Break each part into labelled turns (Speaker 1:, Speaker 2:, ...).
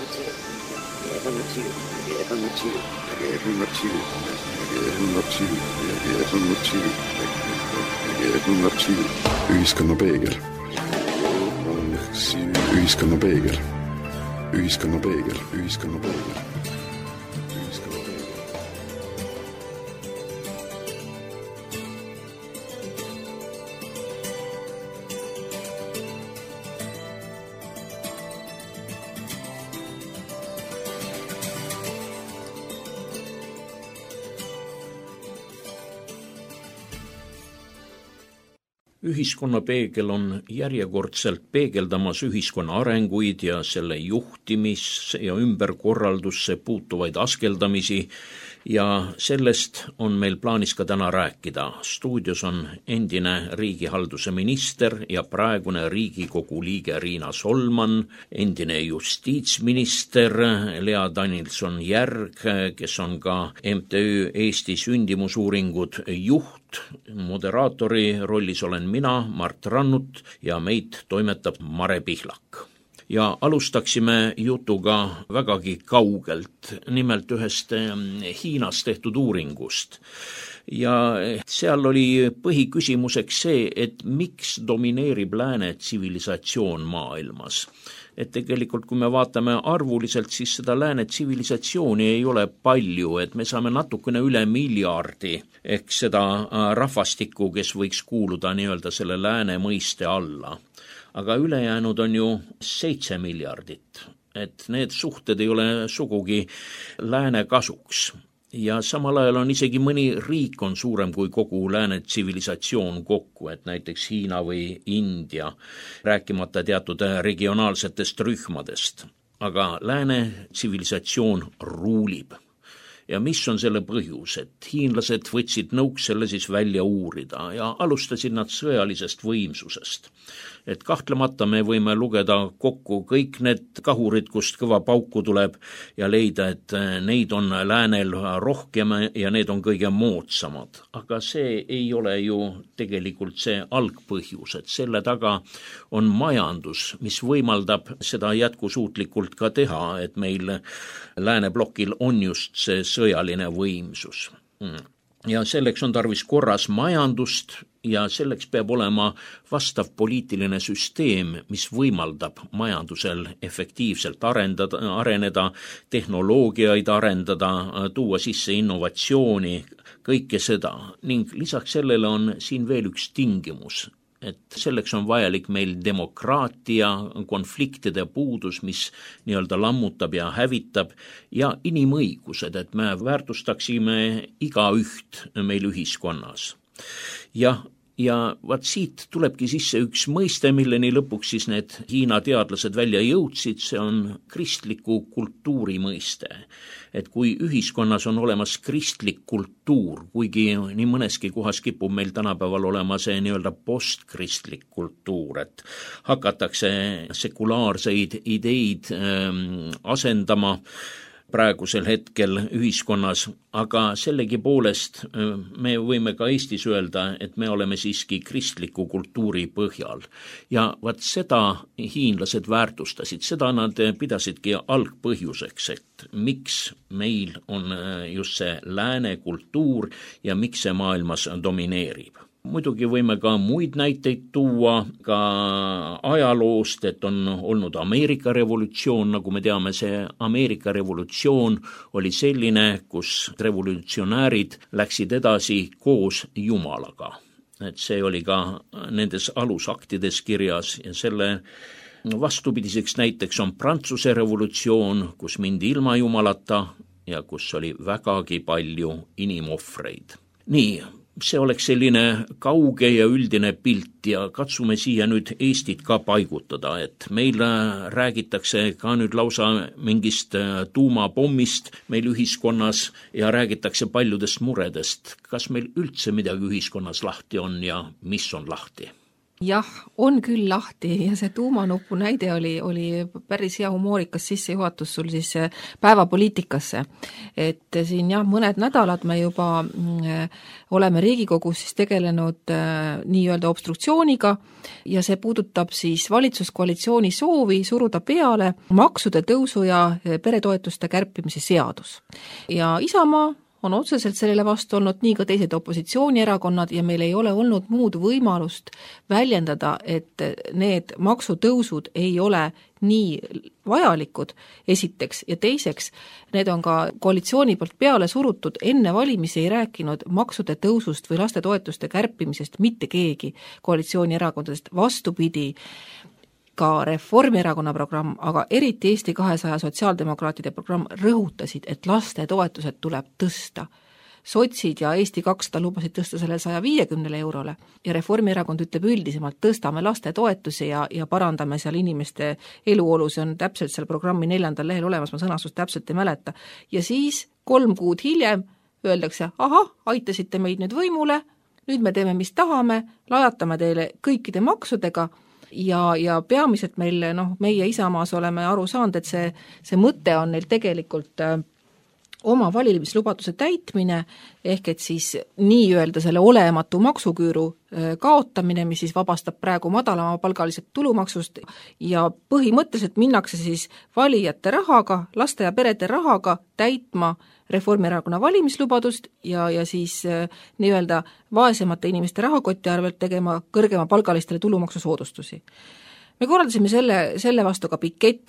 Speaker 1: Ühiskonna peegel. Ühiskonna peegel. Ühiskonna peegel. Ühiskonna peegel.
Speaker 2: Ühiskonna peegel on järjekordselt peegeldamas ühiskonna arenguid ja selle juhtimis- ja ümberkorraldusse puutuvaid askeldamisi ja sellest on meil plaanis ka täna rääkida. Stuudios on endine riigihalduse minister ja praegune Riigikogu liige Riina Solman, endine justiitsminister Lea Danilson-Järg, kes on ka MTÜ Eesti sündimusuuringud juht, moderaatori rollis olen mina, Mart Rannut, ja meid toimetab Mare Pihlak. Ja alustaksime jutuga vägagi kaugelt, nimelt ühest Hiinas tehtud uuringust. Ja seal oli põhiküsimuseks see, et miks domineerib lääne tsivilisatsioon maailmas. Et tegelikult, kui me vaatame arvuliselt, siis seda lääne tsivilisatsiooni ei ole palju, et me saame natukene üle miljardi, ehk seda rahvastikku, kes võiks kuuluda nii-öelda selle lääne mõiste alla. Aga ülejäänud on ju 7 miljardit, et need suhted ei ole sugugi lääne kasuks. Ja samal ajal on isegi mõni riik on suurem kui kogu lääne tsivilisatsioon kokku, et näiteks Hiina või India, rääkimata teatud regionaalsetest rühmadest. Aga lääne tsivilisatsioon ruulib. Ja mis on selle põhjus, et hiinlased võtsid nõuks selle siis välja uurida ja alustasid nad sõjalisest võimsusest. Et kahtlemata me võime lugeda kokku kõik need kahurid, kust kõva pauku tuleb ja leida, et neid on läänel rohkem ja need on kõige moodsamad. Aga see ei ole ju tegelikult see algpõhjus, et selle taga on majandus, mis võimaldab seda jätkusuutlikult ka teha, et meil lääneblokil on just see sõjaline võimsus. Ja selleks on tarvis korras majandust ja selleks peab olema vastav poliitiline süsteem, mis võimaldab majandusel efektiivselt areneda, tehnoloogiaid arendada, tuua sisse innovatsiooni, kõike seda. Ning lisaks sellele on siin veel üks tingimus, et selleks on vajalik meil demokraatia, konfliktide puudus, mis nii-öelda lammutab ja hävitab, ja inimõigused, et me väärtustaksime igaüht meil ühiskonnas. Ja vaat siit tulebki sisse üks mõiste, milleni lõpuks siis need Hiina teadlased välja jõudsid, see on kristliku kultuuri mõiste. Et kui ühiskonnas on olemas kristlik kultuur, kuigi nii mõneski kohas kipub meil tänapäeval olema see nii-öelda postkristlik kultuur, et hakatakse sekulaarseid ideid asendama praegusel hetkel ühiskonnas, aga sellegipoolest me võime ka Eestis öelda, et me oleme siiski kristliku kultuuri põhjal. Ja vaat seda hiinlased väärtustasid, seda nad pidasidki algpõhjuseks, et miks meil on just see lääne kultuur ja miks see maailmas domineerib. Muidugi võime ka muid näiteid tuua ka ajaloost, et on olnud Ameerika revolutsioon, nagu me teame, see Ameerika revolutsioon oli selline, kus revolutsionäärid läksid edasi koos Jumalaga. Et see oli ka nendes alusaktides kirjas ja selle vastupidiseks näiteks on Prantsuse revolutsioon, kus mindi ilma Jumalata ja kus oli vägagi palju inimohvreid. Nii, see oleks selline kauge ja üldine pilt ja katsume siia nüüd Eestit ka paigutada, et meil räägitakse ka nüüd lausa mingist tuumapommist meil ühiskonnas ja räägitakse paljudest muredest. Kas meil üldse midagi ühiskonnas lahti on ja mis on lahti?
Speaker 3: Jah, on küll lahti ja see tuumanupu näide oli päris hea humoorikas sissejuhatus sul siis päevapoliitikasse. Et siin mõned nädalad me juba oleme Riigikogus siis tegelenud nii-öelda obstruktsiooniga ja see puudutab siis valitsuskoalitsiooni soovi suruda peale maksude tõusu ja peretoetuste kärpimise seadus. Ja Isamaa on otseselt sellele vastu olnud, nii ka teised opositsioonierakonnad ja meil ei ole olnud muud võimalust väljendada, et need maksutõusud ei ole nii vajalikud, esiteks, ja teiseks, need on ka koalitsiooni poolt peale surutud, enne valimisi ei rääkinud maksude tõusust või lastetoetuste kärpimisest mitte keegi koalitsioonierakondadest, vastupidi, ka Reformierakonna programm, aga eriti Eesti 200 sotsiaaldemokraatide programm rõhutasid, et lastetoetused tuleb tõsta. Sotsid ja Eesti 200 lubasid tõsta selle 150 eurole ja Reformierakond ütleb üldisemalt, tõstame lastetoetusi ja parandame seal inimeste eluolu, see on täpselt seal programmi 4. lehel olemas, ma sõnastust täpselt ei mäleta. Ja siis 3 kuud hiljem öeldakse, aitasite meid nüüd võimule, nüüd me teeme, mis tahame, lajatame teile kõikide maksudega, ja peamiselt meie Isamaas oleme aru saanud, et see mõte on neil tegelikult oma valimislubaduse täitmine, ehk et siis nii-öelda selle olematu maksuküüru kaotamine, mis siis vabastab praegu madalama palgalised tulumaksust ja põhimõtteliselt minnakse siis valijate rahaga, laste ja perede rahaga täitma Reformierakonna valimislubadust ja siis nii-öelda vaesemate inimeste rahakotti arvelt tegema kõrgema palgalistele tulumaksusoodustusi. Me korraldasime selle vastu ka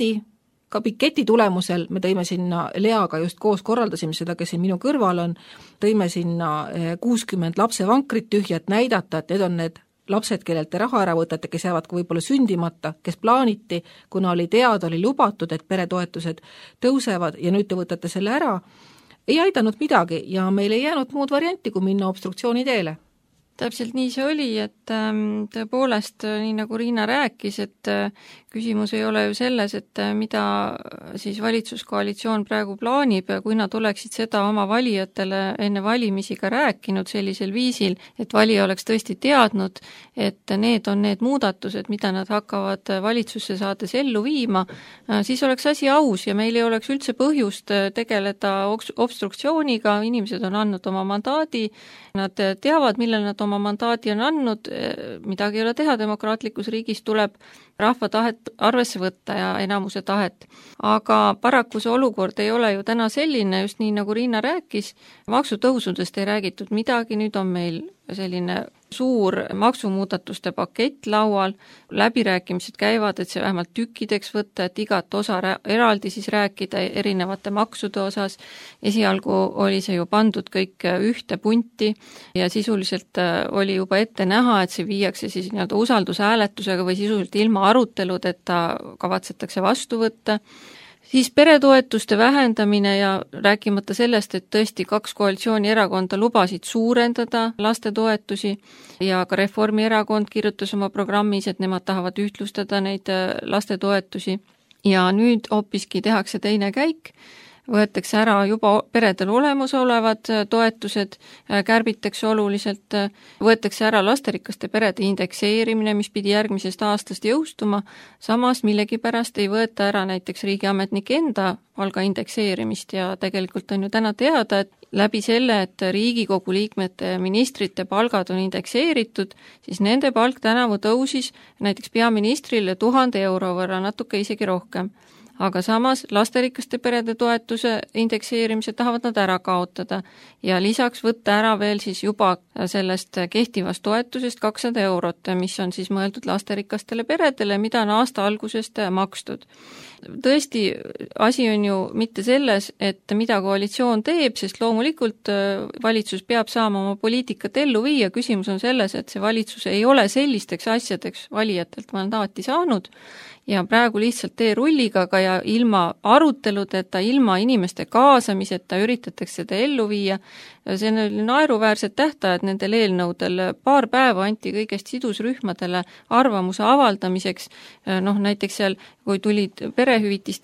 Speaker 3: piketi tulemusel, me tõime sinna Leaga just koos korraldasime seda, kes siin minu kõrval on, tõime sinna 60 lapsevankrit tühjat näidata, et need on need lapsed, kellelt te raha ära võtate, kes jäävad ka võib-olla sündimata, kes plaaniti, kuna oli teada, oli lubatud, et peretoetused tõusevad ja nüüd te võtate selle ära, ei aidanud midagi ja meil ei jäänud muud varianti, kui minna obstruktsiooni teele.
Speaker 4: Täpselt nii see oli, et tõepoolest, nii nagu Riina rääkis, et küsimus ei ole ju selles, et mida siis valitsuskoalitsioon praegu plaanib ja kui nad oleksid seda oma valijatele enne valimisi ka rääkinud sellisel viisil, et valija oleks tõesti teadnud, et need on need muudatused, mida nad hakkavad valitsusse saades ellu viima, siis oleks asi aus ja meil ei oleks üldse põhjust tegeleda obstruktsiooniga, inimesed on andnud oma mandaadi, nad teavad, millele nad oma mandaadi on andnud, midagi ei ole teha, demokraatlikus riigis tuleb rahva tahet arvesse võtta ja enamuse tahet. Aga paraku see olukord ei ole ju täna selline, just nii nagu Riina rääkis, maksutõusudest ei räägitud midagi, nüüd on meil selline suur maksumuudatuste pakett laual, läbirääkimised käivad, et see vähemalt tükkideks võtta, et igat osa eraldi siis rääkida erinevate maksude osas. Esialgu oli see ju pandud kõik ühte punti ja sisuliselt oli juba ette näha, et see viiakse siis nii-öelda usaldushääletusega või sisuliselt ilma aruteludeta kavatsetakse vastu võtta. Siis peretoetuste vähendamine ja rääkimata sellest, et tõesti 2 koalitsioonierakonda lubasid suurendada lastetoetusi ja ka Reformierakond kirjutas oma programmis, et nemad tahavad ühtlustada neid lastetoetusi ja nüüd hoopiski tehakse teine käik, võetakse ära juba peredel olemasolevad toetused, kärbitakse oluliselt, võetakse ära lasterikaste perede indekseerimine, mis pidi järgmisest aastast jõustuma, samas millegipärast ei võeta ära näiteks riigiametnike enda palga indekseerimist ja tegelikult on ju täna teada, et läbi selle, et Riigikogu liikmete ja ministrite palgad on indekseeritud, siis nende palk tänavu tõusis näiteks peaministrile 1000 euro võrra, natuke isegi rohkem. Aga samas lasterikaste perede toetuse indekseerimise tahavad nad ära kaotada ja lisaks võtta ära veel siis juba sellest kehtivast toetusest 200 eurot, mis on siis mõeldud lasterikastele peredele, mida on aasta algusest makstud. Tõesti, asi on ju mitte selles, et mida koalitsioon teeb, sest loomulikult valitsus peab saama oma poliitikat ellu viia, küsimus on selles, et see valitsus ei ole sellisteks asjadeks valijatelt mandaati saanud ja praegu lihtsalt teerulliga ja ilma aruteludeta, ilma inimeste kaasamiseta üritatakse seda ellu viia. See on naeruväärsed tähtajad nendel eelnõudel, paar päeva anti kõigest sidusrühmadele arvamuse avaldamiseks, näiteks seal, kui tulid perehüvitiste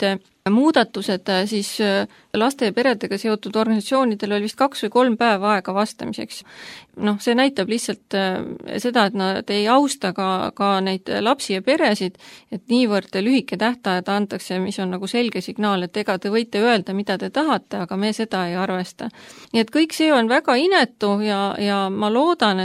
Speaker 4: muudatused, siis laste ja peredega seotud organisatsioonidel oli vist 2 või 3 päeva aega vastamiseks. See näitab lihtsalt seda, et nad ei austa ka neid lapsi ja peresid, et niivõrd lühike tähtajad antakse, mis on nagu selge signaal, et ega te võite öelda, mida te tahate, aga me seda ei arvesta. Nii et kõik see on väga inetu ja ma loodan,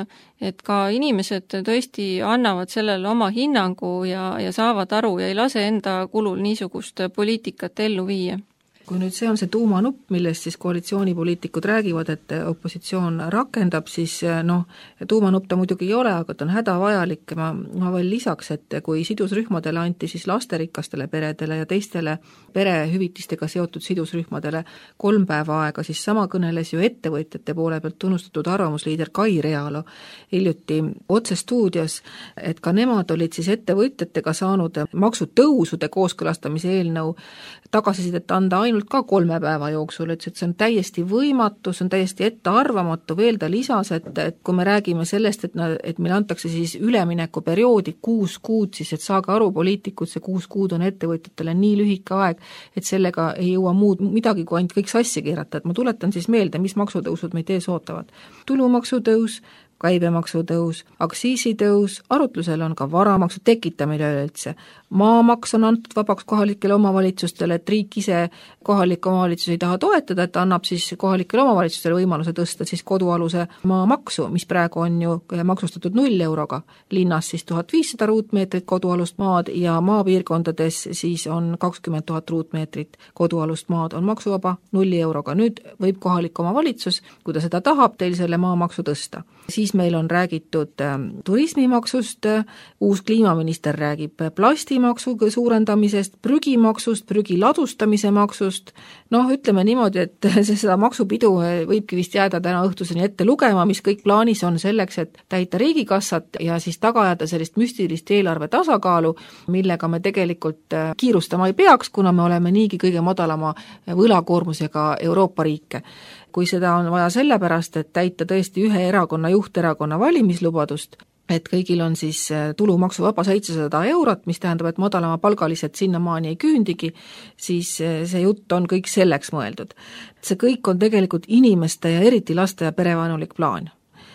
Speaker 4: et ka inimesed tõesti annavad sellele oma hinnangu ja saavad aru ja ei lase enda kulul niisugust poliitikat ellu viia.
Speaker 3: Kui nüüd see on see tuumanupp, millest siis koalitsioonipoliitikud räägivad, et opositsioon rakendab, siis tuumanupp ta muidugi ei ole, aga ta on hädavajalik. Ma veel lisaks, et kui sidusrühmadele anti siis lasterikastele peredele ja teistele perehüvitistega seotud sidusrühmadele 3 päeva aega, siis sama kõneles ju ettevõtjate poole pealt tunnustatud arvamusliider Kai Realo hiljuti otsestuudios, et ka nemad olid siis ettevõtjatega saanud maksutõusude kooskõlastamise eelnõu tagasisidet anda ainult ka 3 päeva jooksul, et see on täiesti võimatu, see on täiesti ettearvamatu. Veel ta lisas, et kui me räägime sellest, et meile antakse siis üleminekuperioodi 6 kuud, siis et saage aru, poliitikud, see 6 kuud on ettevõtjatele nii lühike aeg, et sellega ei jõua muud midagi, kui ainult kõik sassi keerata. Et ma tuletan siis meelde, mis maksutõusud meid ees ootavad. Tulumaksutõus, käibemaksutõus, aktsiisitõus, arutlusel on ka varamaksu tekitamine üleüldse. Maamaks on antud vabaks kohalikele omavalitsustele, et riik ise kohalikke omavalitsusi ei taha toetada, et annab siis kohalikele omavalitsustele võimaluse tõsta siis kodualuse maamaksu, mis praegu on ju maksustatud 0 euroga. Linnas siis 1500 ruutmeetrit kodualust maad ja maapiirkondades siis on 20 000 ruutmeetrit kodualust maad on maksuvaba 0 euroga. Nüüd võib kohalik omavalitsus, kui ta seda tahab, teil selle maamaksu tõsta. Siis meil on räägitud turismimaksust, uus kliimaminister räägib plastimaksu suurendamisest, prügimaksust, prügi ladustamise maksust. Ütleme niimoodi, et seda maksupidu võibki vist jääda täna õhtuseni ette lugema, mis kõik plaanis on selleks, et täita riigikassat ja siis tagajada sellist müstilist eelarve tasakaalu, millega me tegelikult kiirustama ei peaks, kuna me oleme niigi kõige madalama võlakoormusega Euroopa riike. Kui seda on vaja sellepärast, et täita tõesti ühe erakonna juhterakonna valimislubadust, et kõigil on siis tulumaksuvaba 700 eurot, mis tähendab, et madalama palgalised sinnamaani ei küündigi, siis see jutt on kõik selleks mõeldud. See kõik on tegelikult inimeste ja eriti laste ja perevaenulik plaan.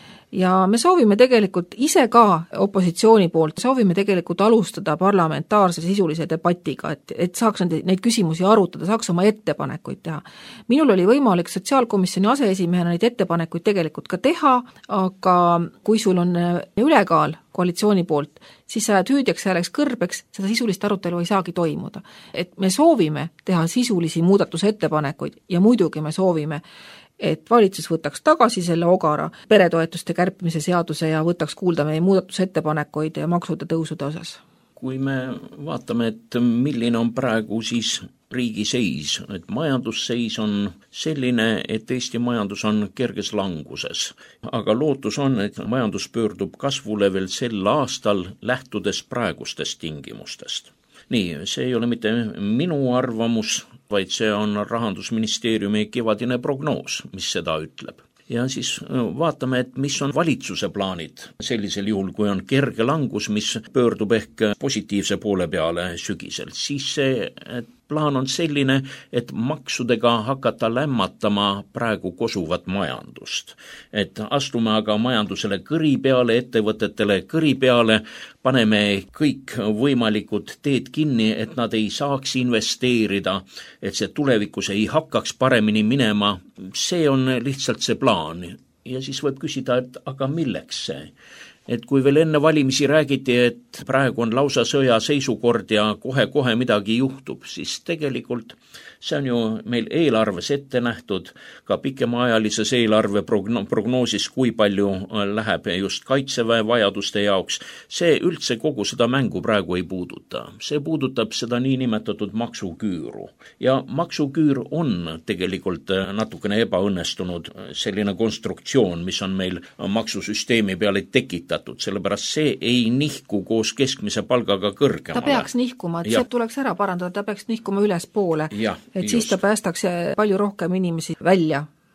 Speaker 3: Ja me soovime tegelikult ise ka opositsiooni poolt, soovime tegelikult alustada parlamentaarse sisulise debatiga, et saaks neid küsimusi arutada, saaks oma ettepanekuid teha. Minul oli võimalik sotsiaalkomisjoni aseesimehena neid ettepanekuid tegelikult ka teha, aga kui sul on ülekaal koalitsiooni poolt, siis sa jääd hüüdjaks hääleks kõrbeks, seda sisulist arutelu ei saagi toimuda. Et me soovime teha sisulisi muudatusettepanekuid ja muidugi me soovime, et valitsus võtaks tagasi selle ogara peretoetuste kärpimise seaduse ja võtaks kuulda meie muudatusettepanekuid ja maksude tõusude osas.
Speaker 2: Kui me vaatame, et milline on praegu siis riigi seis, et majandusseis on selline, et Eesti majandus on kerges languses. Aga lootus on, et majandus pöördub kasvule veel sel aastal lähtudes praegustest tingimustest. Nii, see ei ole mitte minu arvamus, vaid see on Rahandusministeeriumi kevadine prognoos, mis seda ütleb. Ja siis vaatame, et mis on valitsuse plaanid sellisel juhul, kui on kerge langus, mis pöördub ehk positiivse poole peale sügisel. Siis see plaan on selline, et maksudega hakata lämmatama praegu kosuvat majandust. Et astume aga majandusele kõri peale, ettevõtetele kõri peale, paneme kõik võimalikud teed kinni, et nad ei saaks investeerida, et see tulevikus ei hakkaks paremini minema. See on lihtsalt see plaan. Ja siis võib küsida, et aga milleks see? Et kui veel enne valimisi räägiti, et praegu on lausa sõjaseisukord ja kohe midagi juhtub, siis tegelikult see on ju meil eelarves ette nähtud, ka pikemaajalises eelarve prognoosis, kui palju läheb just kaitseväe vajaduste jaoks. See üldse kogu seda mängu praegu ei puuduta. See puudutab seda niinimetatud maksuküüru. Ja maksuküür on tegelikult natukene ebaõnnestunud selline konstruktsioon, mis on meil maksusüsteemi peale tekitatud, sellepärast see ei nihku koos keskmise palgaga kõrgemale.
Speaker 3: Ta peaks nihkuma, et see tuleks ära parandada, ta peaks nihkuma ülespoole. Et siis ta päästaks palju rohkem inimesi välja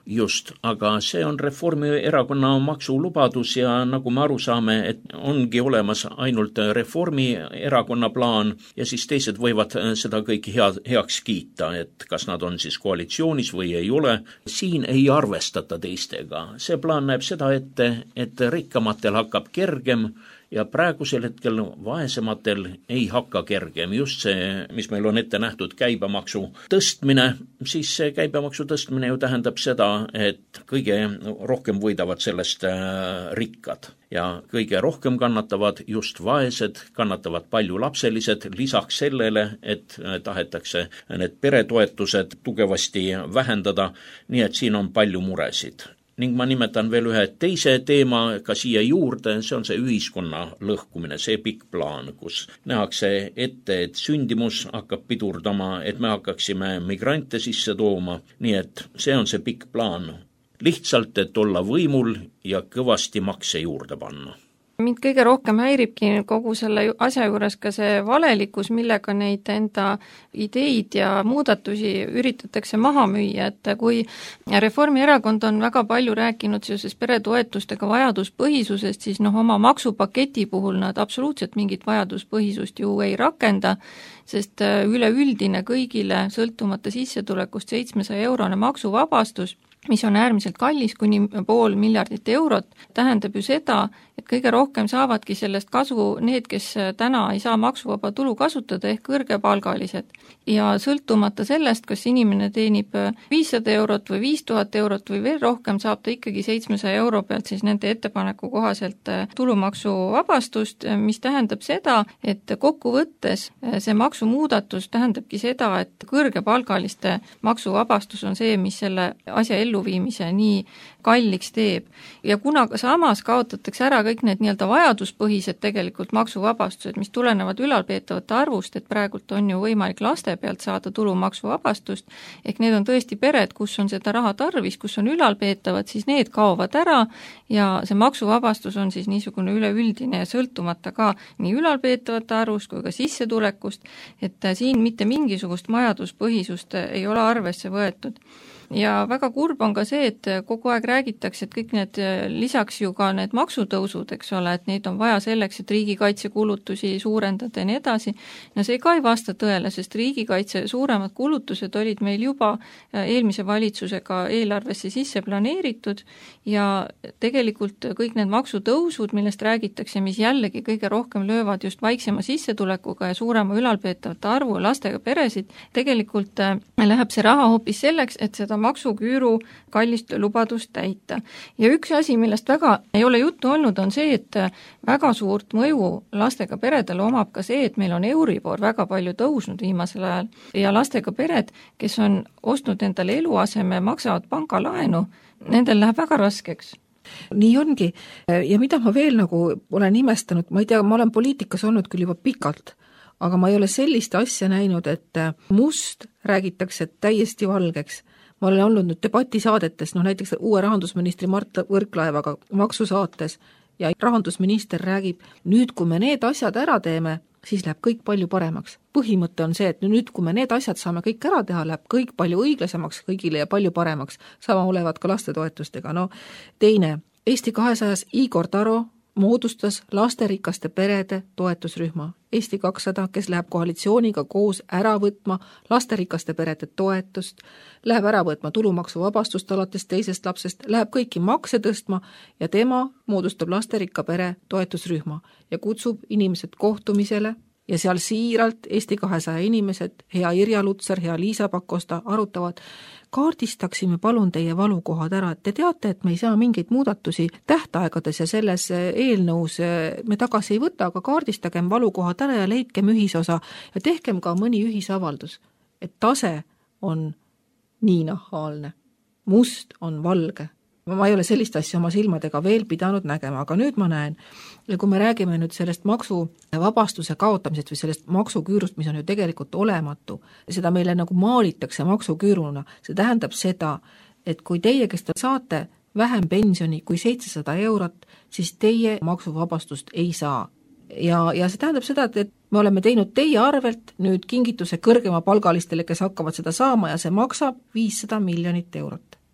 Speaker 2: Just, aga see on Reformierakonna maksulubadus ja nagu me aru saame, et ongi olemas ainult Reformierakonna plaan ja siis teised võivad seda kõik heaks kiita, et kas nad on siis koalitsioonis või ei ole. Siin ei arvestata teistega. See plaan näeb seda ette, et rikkamatel hakkab kergem ja praegusel hetkel vaesematel ei hakka kergem. Just see, mis meil on ette nähtud käibemaksu tõstmine, siis see käibemaksu tõstmine ju tähendab seda, et kõige rohkem võidavad sellest rikkad ja kõige rohkem kannatavad just vaesed, kannatavad paljulapselised, lisaks sellele, et tahetakse need peretoetused tugevasti vähendada, nii et siin on palju muresid. Ning ma nimetan veel ühe teise teema ka siia juurde, see on see ühiskonna lõhkumine, see pikk plaan, kus nähakse ette, et sündimus hakkab pidurdama, et me hakkaksime migrante sisse tooma, nii et see on see pikk plaan. Lihtsalt, et olla võimul ja kõvasti makse juurde panna.
Speaker 4: Mind kõige rohkem häiribki kogu selle asja juures ka see valelikkus, millega neid enda ideid ja muudatusi üritatakse maha müüa, et kui Reformierakond on väga palju rääkinud seoses peretoetustega vajaduspõhisusest, siis oma maksupaketi puhul nad absoluutselt mingit vajaduspõhisust ju ei rakenda, sest üleüldine kõigile sõltumata sissetulekust 700-eurone maksuvabastus, mis on äärmiselt kallis, kuni 500 miljardit eurot, tähendab ju seda, et kõige rohkem saavadki sellest kasu need, kes täna ei saa maksuvaba tulu kasutada, ehk kõrgepalgalised. Ja sõltumata sellest, kas inimene teenib 500 eurot või 5000 eurot või veel rohkem, saab ta ikkagi 700 euro pealt siis nende ettepaneku kohaselt tulumaksuvabastust, mis tähendab seda, et kokkuvõttes see maksumuudatus tähendabki seda, et kõrgepalgaliste maksuvabastus on see, mis selle asja elluviimise nii kalliks teeb. Ja kuna samas kaotatakse ära kõik need nii-öelda vajaduspõhised tegelikult maksuvabastused, mis tulenevad ülalpeetavate arvust, et praegult on ju võimalik laste pealt saada tulumaksuvabastust, ehk need on tõesti pered, kus on seda raha tarvis, kus on ülalpeetavad, siis need kaovad ära ja see maksuvabastus on siis niisugune üleüldine ja sõltumata ka nii ülalpeetavate arvust kui ka sissetulekust, et siin mitte mingisugust vajaduspõhisust ei ole arvesse võetud. Ja väga kurb on ka see, et kogu aeg räägitakse, et kõik need lisaks ju ka need maksutõusud, eks ole, et neid on vaja selleks, et riigikaitsekulutusi suurendada ja nii edasi. No see ka ei vasta tõele, sest riigikaitse suuremad kulutused olid meil juba eelmise valitsusega eelarvesse sisse planeeritud ja tegelikult kõik need maksutõusud, millest räägitakse, mis jällegi kõige rohkem löövad just vaiksema sissetulekuga ja suurema ülalpeetavate arvu lastega peresid, tegelikult läheb see raha hoopis selleks, et seda maksuküüru kallist lubadust täita. Ja üks asi, millest väga ei ole juttu olnud, on see, et väga suurt mõju lastega peredele omab ka see, et meil on Euribor väga palju tõusnud viimasel ajal ja lastega pered, kes on ostnud endale eluaseme, maksavad pangalaenu, nendel läheb väga raskeks.
Speaker 3: Nii ongi. Ja mida ma veel olen imestanud, ma ei tea, ma olen poliitikas olnud küll juba pikalt, aga ma ei ole sellist asja näinud, et must räägitakse täiesti valgeks. Ma olen olnud nüüd debatisaadetes, näiteks uue rahandusministri Mart Võrklaevaga maksusaates ja rahandusminister räägib, nüüd kui me need asjad ära teeme, siis läheb kõik palju paremaks. Põhimõte on see, et nüüd kui me need asjad saame kõik ära teha, läheb kõik palju õiglasemaks kõigile ja palju paremaks. Sama olevat ka lastetoetustega. Teine, Eesti 200 Igor Taro moodustas lasterikaste perede toetusrühma. Eesti 200, kes läheb koalitsiooniga koos ära võtma lasterikaste perede toetust, läheb ära võtma tulumaksuvabastust alates teisest lapsest, läheb kõiki makse tõstma ja tema moodustab lasterikka pere toetusrühma ja kutsub inimesed kohtumisele ja seal siiralt Eesti 200 inimesed, hea Irja Lutsar, hea Liisa Pakosta arutavad, kaardistaksime palun teie valukohad ära, et te teate, et me ei saa mingeid muudatusi tähtaegades ja selles eelnõus me tagasi ei võta, aga kaardistagem valukohad ära ja leidkem ühisosa ja tehkem ka mõni ühisavaldus, et tase on nii nahaalne, must on valge. Ma ei ole sellist asja oma silmadega veel pidanud nägema, aga nüüd ma näen, ja kui me räägime nüüd sellest maksuvabastuse kaotamisest või sellest maksuküürust, mis on ju tegelikult olematu, seda meile maalitakse maksuküüruna, see tähendab seda, et kui teie, kes te saate vähem pensioni kui 700 eurot, siis teie maksuvabastust ei saa. Ja see tähendab seda, et me oleme teinud teie arvelt nüüd kingituse kõrgema palgalistele, kes hakkavad seda saama ja see maksab 500 miljonit eurot.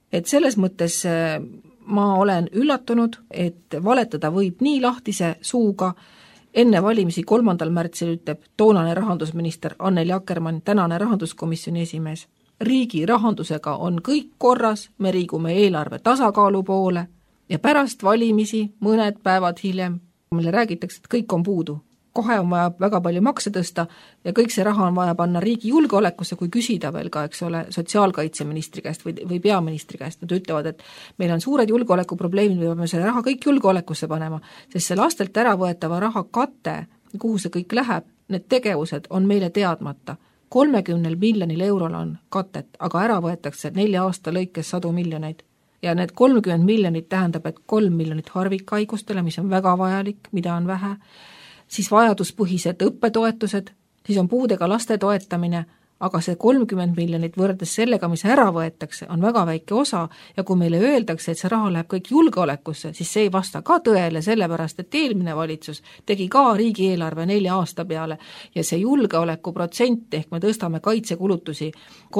Speaker 3: et selles mõttes ma olen üllatunud, et valetada võib nii lahtise suuga. Enne valimisi 3. märtsil ütleb toonane rahandusminister Anneli Akkermann, tänane rahanduskomisjoni esimees. Riigi rahandusega on kõik korras, me liigume eelarve tasakaalu poole ja pärast valimisi mõned päevad hiljem meile räägitakse, et kõik on puudu. Kohe on vaja väga palju makse tõsta ja kõik see raha on vaja panna riigi julgeolekusse, kui küsida veel ka, eks ole, sotsiaalkaitseministri käest või peaministri käest. Nad ütlevad, et meil on suured julgeolekuprobleemid, me peame selle raha kõik julgeolekusse panema, sest see lastelt ära võetava raha kate, kuhu see kõik läheb, need tegevused on meile teadmata. 30 miljonil eurol on katet, aga ära võetakse 4 aasta lõikes 100 miljoneid. Ja need 30 miljonit tähendab, et 3 miljonit harvikhaigustele, mis on väga vajalik, mida on vähe, siis vajaduspõhised õppetoetused, siis on puudega laste toetamine, aga see 30 miljonit võrreldes sellega, mis ära võetakse, on väga väike osa ja kui meile öeldakse, et see raha läheb kõik julgeolekusse, siis see ei vasta ka tõele, sellepärast et eelmine valitsus tegi ka riigieelarve 4 aasta peale ja see julgeolekuprotsent ehk me tõstame kaitsekulutusi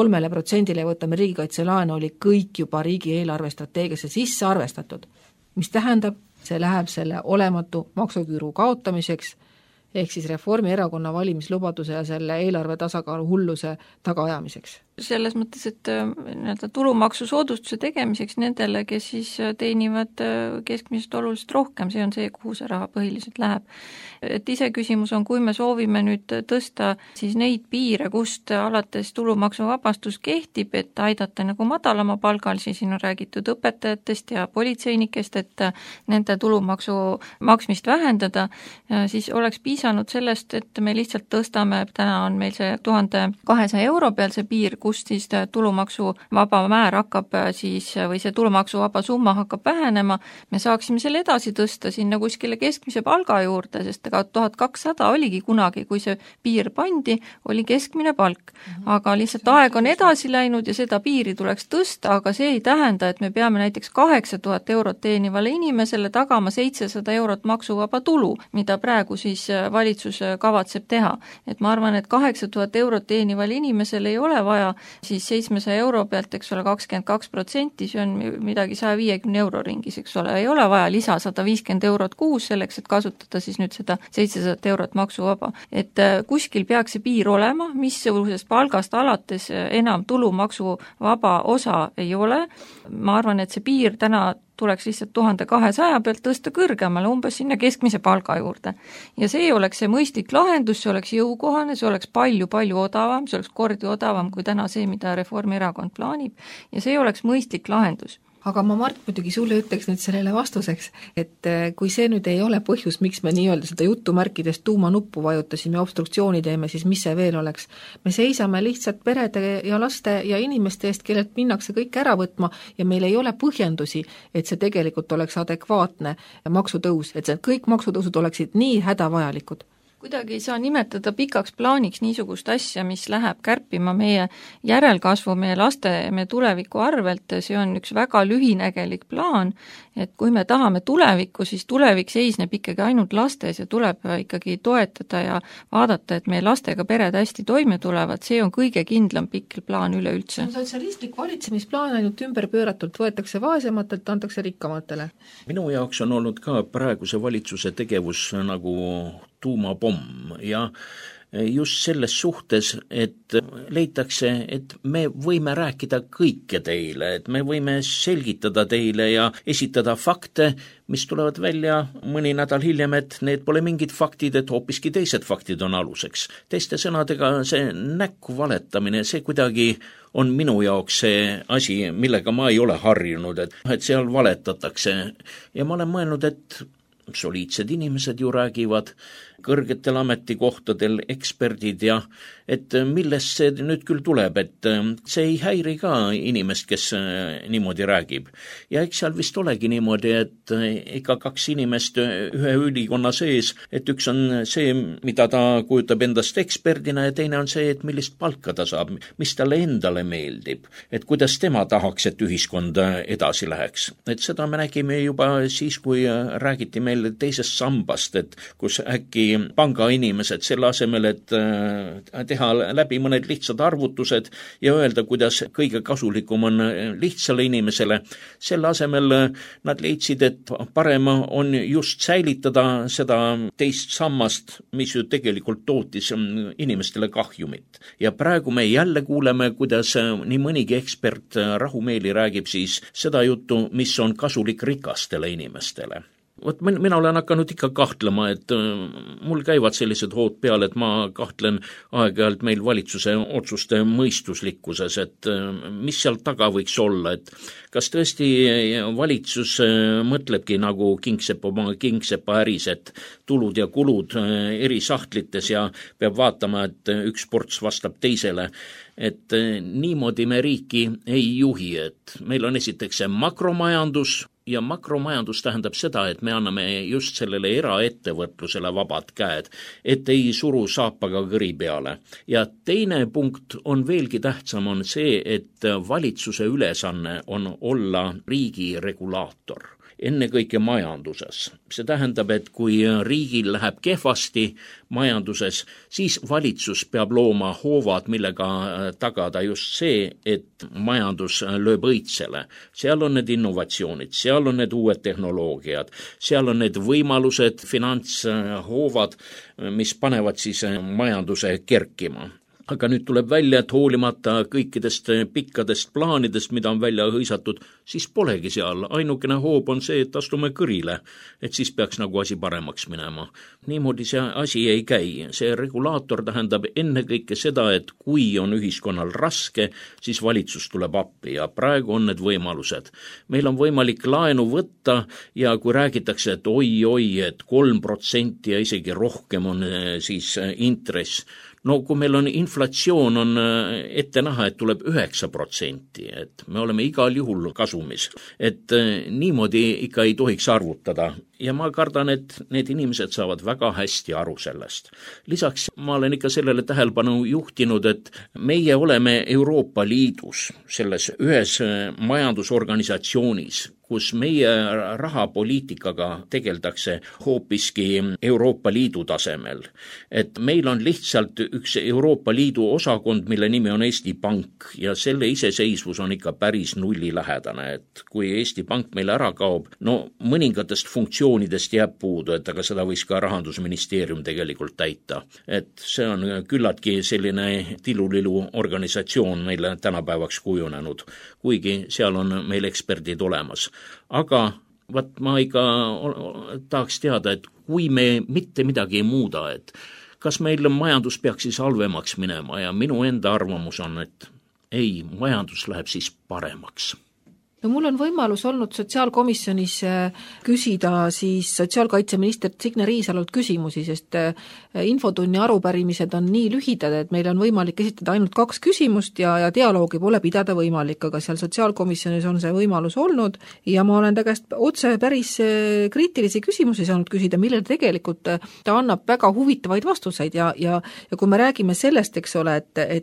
Speaker 3: 3% ja võtame riigikaitselaenu, oli kõik juba riigieelarve strateegiasse sisse arvestatud, mis tähendab, see läheb selle olematu maksuküüru kaotamiseks, ehk siis Reformierakonna valimislubaduse ja selle eelarve tasakaalu hulluse tagaajamiseks.
Speaker 4: Selles mõttes, et tulumaksusoodustuse tegemiseks nendele, kes siis teenivad keskmisest oluliselt rohkem, see on see, kuhu see raha põhiliselt läheb. Et ise küsimus on, kui me soovime nüüd tõsta siis neid piire, kust alates tulumaksuvabastus kehtib, et aidata nagu madalama palgal, siis siin on räägitud õpetajatest ja politseinikest, et nende tulumaksu maksmist vähendada, siis oleks piisanud sellest, et me lihtsalt tõstame, täna on meil see 1200 euro peal see piir, kust siis tulumaksuvaba määr hakkab siis, või see tulumaksuvaba summa hakkab vähenema, me saaksime selle edasi tõsta sinna kuskile keskmise palga juurde, sest ega 1200 oligi kunagi, kui see piir pandi, oli keskmine palk. Aga lihtsalt aeg on edasi läinud ja seda piiri tuleks tõsta, aga see ei tähenda, et me peame näiteks 8000 eurot teenivale inimesele tagama 700 eurot maksuvaba tulu, mida praegu siis valitsus kavatseb teha. Et ma arvan, et 8000 eurot teenival inimesel ei ole vaja siis 700 euro pealt, eks ole, 22%, see on midagi 150 euro ringis, eks ole, ei ole vaja lisa 150 eurot kuus selleks, et kasutada siis nüüd seda 700 eurot maksuvaba. Et kuskil peaks see piir olema, missugusest palgast alates enam tulumaksuvaba osa ei ole. Ma arvan, et see piir täna tuleks lihtsalt 1200 pealt tõsta kõrgemale, umbes sinna keskmise palga juurde. Ja see oleks see mõistlik lahendus, see oleks jõukohane, see oleks palju-palju odavam, see oleks kordi odavam kui täna see, mida Reformierakond plaanib, ja see oleks mõistlik lahendus.
Speaker 3: Aga ma, Mart, muidugi sulle ütleks nüüd sellele vastuseks, et kui see nüüd ei ole põhjus, miks me nii-öelda seda jutumärkidest tuumanuppu vajutasime ja obstruktsiooni teeme, siis mis see veel oleks? Me seisame lihtsalt perede ja laste ja inimeste eest, kellelt minnakse kõik ära võtma ja meil ei ole põhjendusi, et see tegelikult oleks adekvaatne maksutõus, et see kõik maksutõusud oleksid nii hädavajalikud.
Speaker 4: Kuidagi ei saa nimetada pikaks plaaniks niisugust asja, mis läheb kärpima meie järelkasvu, meie laste ja meie tuleviku arvelt, see on üks väga lühinägelik plaan, et kui me tahame tulevikku, siis tulevik seisneb ikkagi ainult lastes ja tuleb ikkagi toetada ja vaadata, et meie lastega pered hästi toime tulevad, see on kõige kindlam pikk plaan üleüldse.
Speaker 3: Sotsialistlik valitsemisplaan ainult ümberpööratult võetakse vaesematelt, antakse rikkamatele.
Speaker 2: Minu jaoks on olnud ka praeguse valitsuse tegevus nagu tuumapomm ja just selles suhtes, et leitakse, et me võime rääkida kõike teile, et me võime selgitada teile ja esitada fakte, mis tulevad välja mõni nädal hiljem, et need pole mingid faktid, et hoopiski teised faktid on aluseks. Teiste sõnadega see näkku valetamine, see kuidagi on minu jaoks see asi, millega ma ei ole harjunud, et seal valetatakse. Ja ma olen mõelnud, et soliidsed inimesed ju räägivad, kõrgetel ametikohtadel eksperdid ja et millest see nüüd küll tuleb, et see ei häiri ka inimest, kes niimoodi räägib. Ja eks seal vist olegi niimoodi, et ikka kaks inimest ühe ülikonna sees, et üks on see, mida ta kujutab endast eksperdina ja teine on see, et millist palka ta saab, mis talle endale meeldib, et kuidas tema tahaks, et ühiskond edasi läheks. Et seda me nägime juba siis, kui räägiti meil veel teisest sambast, et kus äkki pangainimesed selle asemel, et teha läbi mõned lihtsad arvutused ja öelda, kuidas kõige kasulikum on lihtsale inimesele, selle asemel nad leidsid, et parem on just säilitada seda teist sammast, mis ju tegelikult tootis inimestele kahjumit. Ja praegu me jälle kuuleme, kuidas nii mõnigi ekspert rahumeeli räägib siis seda juttu, mis on kasulik rikastele inimestele. Vot mina olen hakanud ikka kahtlema, et mul käivad sellised hood peal, et ma kahtlen aeg-ajalt meil valitsuse otsuste mõistuslikkuses, et mis seal taga võiks olla, et kas tõesti valitsus mõtlebki nagu kingsepa äris, et tulud ja kulud eri sahtlites ja peab vaatama, et üks ports vastab teisele, et niimoodi me riiki ei juhi, et meil on esiteks see makromajandus, ja makromajandus tähendab seda, et me anname just sellele eraettevõtlusele vabad käed, et ei suru saapaga kõri peale. Ja teine punkt on veelgi tähtsam, on see, et valitsuse ülesanne on olla riigi regulaator. Ennekõike majanduses. See tähendab, et kui riigil läheb kehvasti majanduses, siis valitsus peab looma hoovad, millega tagada just see, et majandus lööb õitsele. Seal on need innovatsioonid, seal on need uued tehnoloogiad, seal on need võimalused, finantshoovad, mis panevad siis majanduse kerkima. Aga nüüd tuleb välja, et hoolimata kõikidest pikkadest plaanidest, mida on välja hõisatud, siis polegi seal. Ainukene hoob on see, et astume kõrile, et siis peaks nagu asi paremaks minema. Niimoodi see asi ei käi. See regulaator tähendab ennekõike seda, et kui on ühiskonnal raske, siis valitsus tuleb appi ja praegu on need võimalused. Meil on võimalik laenu võtta ja kui räägitakse, et oi, et 3% ja isegi rohkem on siis intress, no kui meil on inflatsioon on ette näha, et tuleb 9%, et me oleme igal juhul kasumis, et niimoodi ikka ei tohiks arvutada. Ja ma kardan, et need inimesed saavad väga hästi aru sellest. Lisaks ma olen ikka sellele tähelepanu juhtinud, et meie oleme Euroopa Liidus, selles ühes majandusorganisatsioonis, kus meie rahapoliitikaga tegeldakse hoopiski Euroopa Liidu tasemel. Et meil on lihtsalt üks Euroopa Liidu osakond, mille nimi on Eesti Pank ja selle iseseisvus on ikka päris nullilähedane, et kui Eesti Pank meil ära kaob, no mõningatest funktsioonidest jääb puudu, et aga seda võis ka Rahandusministeerium tegelikult täita. Et see on küllaltki selline tilulilu organisatsioon meile tänapäevaks kujunenud, kuigi seal on meil eksperdid olemas. Aga ma ikka tahaks teada, et kui me mitte midagi ei muuda, et kas meil majandus peaks siis halvemaks minema ja minu enda arvamus on, et ei, majandus läheb siis paremaks.
Speaker 3: No mul on võimalus olnud sotsiaalkomisjonis küsida siis sotsiaalkaitseminister Signe Riisalolt küsimusi, sest infotunni arupärimised on nii lühidad, et meil on võimalik esitada ainult 2 küsimust ja dialoogi pole pidada võimalik, aga seal sotsiaalkomisjonis on see võimalus olnud ja ma olen ta käest otse päris kriitilisi küsimusi saanud küsida, millele tegelikult ta annab väga huvitavaid vastuseid ja kui me räägime sellest, eks ole,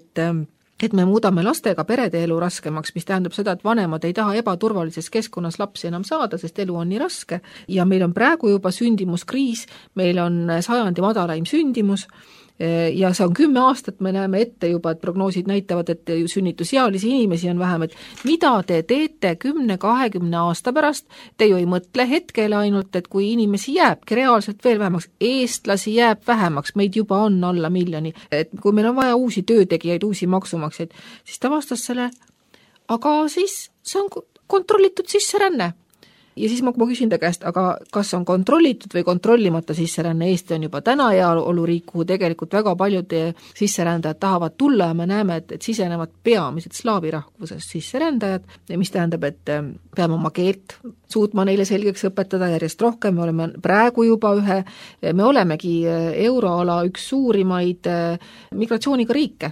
Speaker 3: et me muudame lastega perede elu raskemaks, mis tähendab seda, et vanemad ei taha ebaturvalises keskkonnas lapsi enam saada, sest elu on nii raske ja meil on praegu juba sündimuskriis, meil on sajandi madalaim sündimus ja see on 10 aastat, me näeme ette juba, et prognoosid näitavad, et sünnitusealisi inimesi on vähem, et mida te teete 10-20 aasta pärast, te ju ei mõtle hetkele ainult, et kui inimesi jääbki reaalselt veel vähemaks, eestlasi jääb vähemaks, meid juba on alla 1 miljoni, et kui meil on vaja uusi töötegijaid, uusi maksumaksjaid, siis ta vastas selle, aga siis see on kontrollitud sisseränne. Ja siis ma küsin ta käest, aga kas on kontrollitud või kontrollimata sisseränne? Eesti on juba täna heaoluriik, kuhu tegelikult väga paljud sisserändajad tahavad tulla ja me näeme, et sisenevad peamiselt slaavi rahvusest sisserändajad, mis tähendab, et peame oma keelt suutma neile selgeks õpetada järjest rohkem, me oleme praegu juba me olemegi euroala üks suurimaid migratsiooniga riike.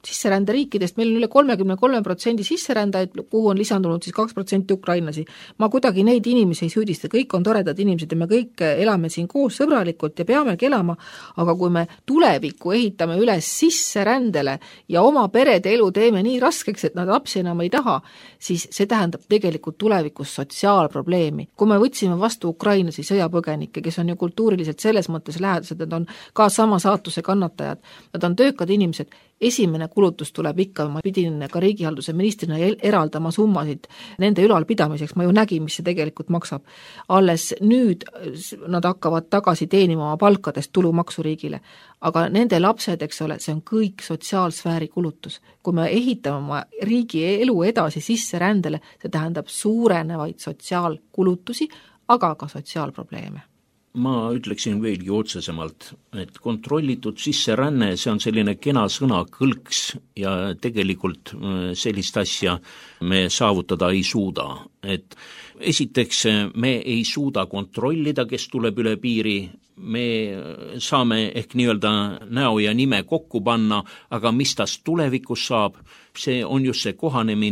Speaker 3: sisseränderiikidest, meil on üle 33% sisserändajaid, kuhu on lisandunud siis 2% ukrainlasi. Ma kuidagi neid inimesi ei süüdista, kõik on toredad inimesed ja me kõik elame siin koos sõbralikult ja peamegi elama, aga kui me tulevikku ehitame üles sisserändele ja oma perede elu teeme nii raskeks, et nad lapsi enam ei taha, siis see tähendab tegelikult tulevikus sotsiaalprobleemi. Kui me võtsime vastu ukrainlasi sõjapõgenikke, kes on ju kultuuriliselt selles mõttes lähedased, nad on ka sama saatuse kannatajad, nad on töökad inimesed, esimene kulutus tuleb ikka, ma pidin ka riigihalduse ministrina eraldama summasid nende ülalpidamiseks, ma ju nägin, mis see tegelikult maksab. Alles nüüd nad hakkavad tagasi teenima oma palkadest tulumaksu riigile, aga nende lapsed, eks ole, see on kõik sotsiaalsfääri kulutus. Kui me ehitame oma riigi elu edasi sisserändele, see tähendab suurenevaid sotsiaalkulutusi, aga ka sotsiaalprobleeme.
Speaker 2: Ma ütleksin veelgi otsesemalt, et kontrollitud sisseränne, see on selline kena sõna kõlks ja tegelikult sellist asja me saavutada ei suuda. Et esiteks me ei suuda kontrollida, kes tuleb üle piiri, me saame ehk nii-öelda näo ja nime kokku panna, aga mis tast tulevikus saab, see on just see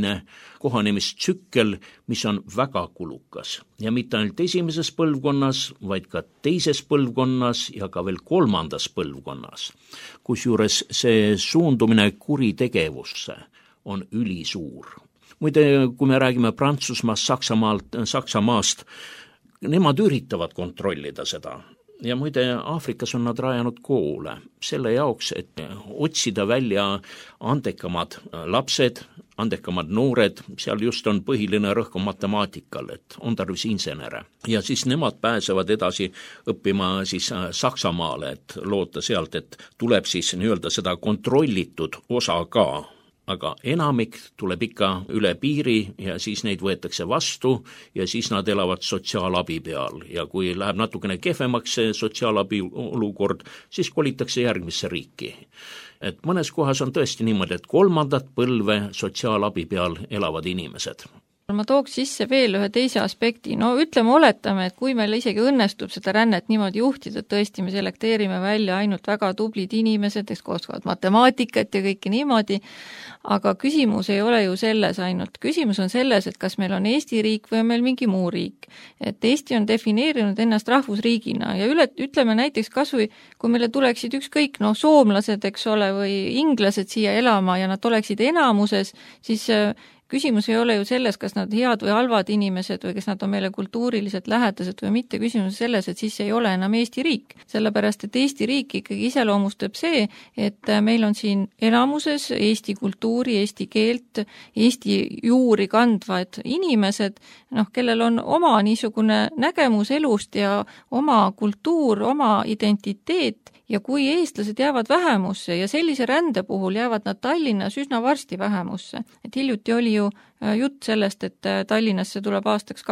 Speaker 2: kohanemistsükkel, mis on väga kulukas. Ja mitte ainult esimeses põlvkonnas, vaid ka teises põlvkonnas ja ka veel kolmandas põlvkonnas. Kusjuures see suundumine kuritegevusse on ülisuur. Muide, kui me räägime Prantsusmaast, Saksamaast, nemad üritavad kontrollida seda. Ja muide, Aafrikas on nad rajanud koole selle jaoks, et otsida välja andekamad lapsed, andekamad noored, seal just on põhiline rõhk matemaatikal, et on tarvis insenere. Ja siis nemad pääsevad edasi õppima siis Saksamaale, et loota sealt, et tuleb siis nii-öelda seda kontrollitud osa ka. Aga enamik tuleb ikka üle piiri ja siis neid võetakse vastu ja siis nad elavad sotsiaalabi peal. Ja kui läheb natukene kehvemaks see sotsiaalabi olukord, siis kolitakse järgmisse riiki. Et mõnes kohas on tõesti niimoodi, et kolmandat põlve sotsiaalabi peal elavad inimesed.
Speaker 4: Ma tooks sisse veel ühe teise aspekti. No oletame, et kui meil isegi õnnestub seda rännet niimoodi juhtida, et tõesti me selekteerime välja ainult väga tublid inimesed, kes oskavad matemaatikat ja kõike niimoodi, aga küsimus ei ole ju selles ainult. Küsimus on selles, et kas meil on Eesti riik või on meil mingi muu riik. Et Eesti on defineerinud ennast rahvusriigina ja ütleme näiteks kasvõi, kui meile tuleksid ükskõik soomlased, eks ole, või inglased siia elama ja nad oleksid enamuses, siis küsimus ei ole ju selles, kas nad head või halvad inimesed või kas nad on meile kultuuriliselt lähedased või mitte. Küsimus on selles, et siis ei ole enam Eesti riik. Sellepärast, et Eesti riik ikkagi iseloomustab see, et meil on siin enamuses Eesti kultuuri, Eesti keelt, Eesti juuri kandvad inimesed, kellel on oma niisugune nägemus elust ja oma kultuur, oma identiteet. Ja kui eestlased jäävad vähemusse ja sellise rände puhul jäävad nad Tallinnas üsna varsti vähemusse, et hiljuti oli ju jutt sellest, et Tallinnasse tuleb aastaks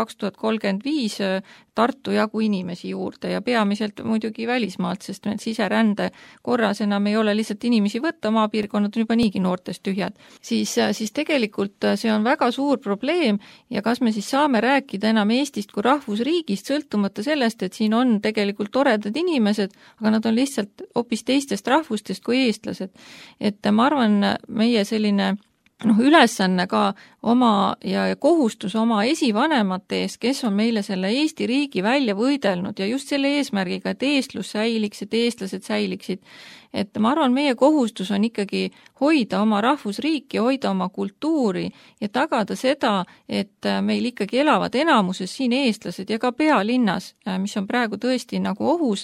Speaker 4: 2035 Tartu jagu inimesi juurde ja peamiselt muidugi välismaalt, sest meil siserände korras enam ei ole lihtsalt inimesi võtta, maapiirkonnad on juba niigi noortest tühjad. Siis tegelikult see on väga suur probleem ja kas me siis saame rääkida enam Eestist kui rahvusriigist, sõltumata sellest, et siin on tegelikult toredad inimesed, aga nad on lihtsalt hoopis teistest rahvustest kui eestlased. Et ma arvan, meie selline ülesanne ka oma ja kohustus oma esivanemate ees, kes on meile selle Eesti riigi välja võidelnud ja just selle eesmärgiga, et eestlus säiliks, et eestlased säiliksid. Et ma arvan, meie kohustus on ikkagi hoida oma rahvusriiki, hoida oma kultuuri ja tagada seda, et meil ikkagi elavad enamuses siin eestlased ja ka pealinnas, mis on praegu tõesti nagu ohus,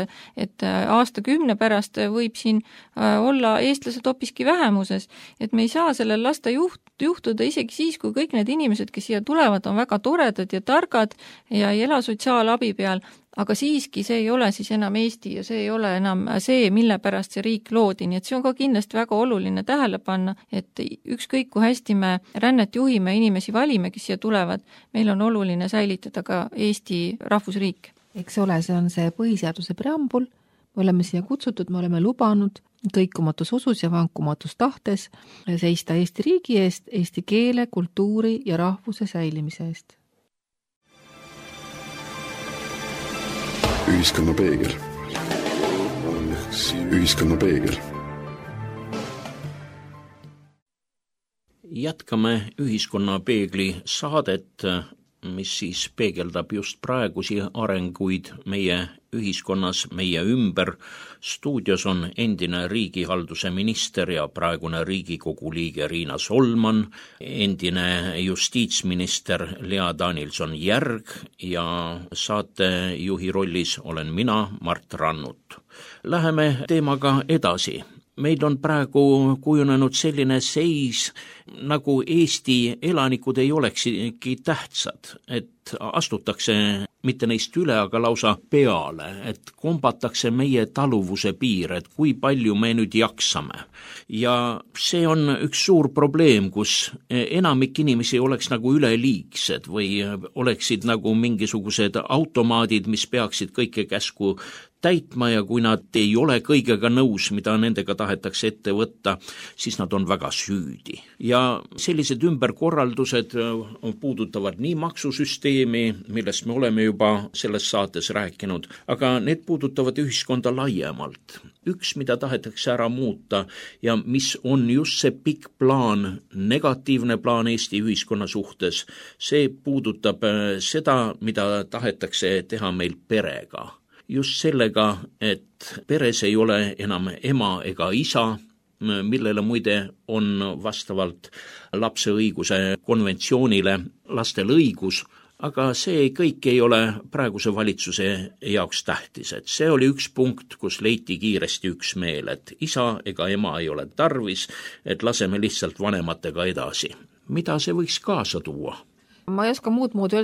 Speaker 4: et aastakümne pärast võib siin olla eestlased hoopiski vähemuses. Et me ei saa sellel lasta juhtuda isegi siis, kui kõik need inimesed, kes siia tulevad, on väga toredad ja targad ja ei ela sotsiaalabi peal, aga siiski see ei ole siis enam Eesti ja see ei ole enam see, mille pärast see riik loodi, nii et see on ka kindlasti väga oluline tähele panna, et ükskõik kui hästi me rännet juhime, inimesi valime, kes siia tulevad, meil on oluline säilitada ka Eesti rahvusriik.
Speaker 3: Eks ole, see on see põhiseaduse preambul, me oleme siia kutsutud, me oleme lubanud kõikumatus usus ja vankumatus tahtes seista Eesti riigi eest, eesti keele, kultuuri ja rahvuse säilimise eest.
Speaker 1: Ühiskonna peegel. Ühiskonna peegel.
Speaker 2: Jätkame Ühiskonnapeegli saadet, mis siis peegeldab just praegusi arenguid meie ühiskonnas, meie ümber. Stuudios on endine riigihalduse minister ja praegune Riigikogu liige Riina Solman, endine justiitsminister Lea Danilson-Järg ja saatejuhi rollis olen mina, Mart Rannut. Läheme teemaga edasi. Meil on praegu kujunenud selline seis, nagu Eesti elanikud ei olekski tähtsad, et astutakse mitte neist üle, aga lausa peale, et kombatakse meie taluvuse piir, et kui palju me nüüd jaksame. Ja see on üks suur probleem, kus enamik inimesi oleks nagu üleliigsed või oleksid nagu mingisugused automaadid, mis peaksid kõike käsku täitma ja kui nad ei ole kõigega nõus, mida nendega tahetakse ette võtta, siis nad on väga süüdi. Ja sellised ümberkorraldused puudutavad nii maksusüsteemi, millest me oleme juba selles saates rääkinud, aga need puudutavad ühiskonda laiemalt. Üks, mida tahetakse ära muuta ja mis on just see pikk plaan, negatiivne plaan Eesti ühiskonna suhtes, see puudutab seda, mida tahetakse teha meil perega. Just sellega, et peres ei ole enam ema ega isa, millele muide on vastavalt lapse õiguse konventsioonile lastel õigus, aga see kõik ei ole praeguse valitsuse jaoks tähtis, et see oli üks punkt, kus leiti kiiresti üksmeel, et isa ega ema ei ole tarvis, et laseme lihtsalt vanematega edasi. Mida see võiks kaasa tuua?
Speaker 3: Ma ei oska muud moodi öelda,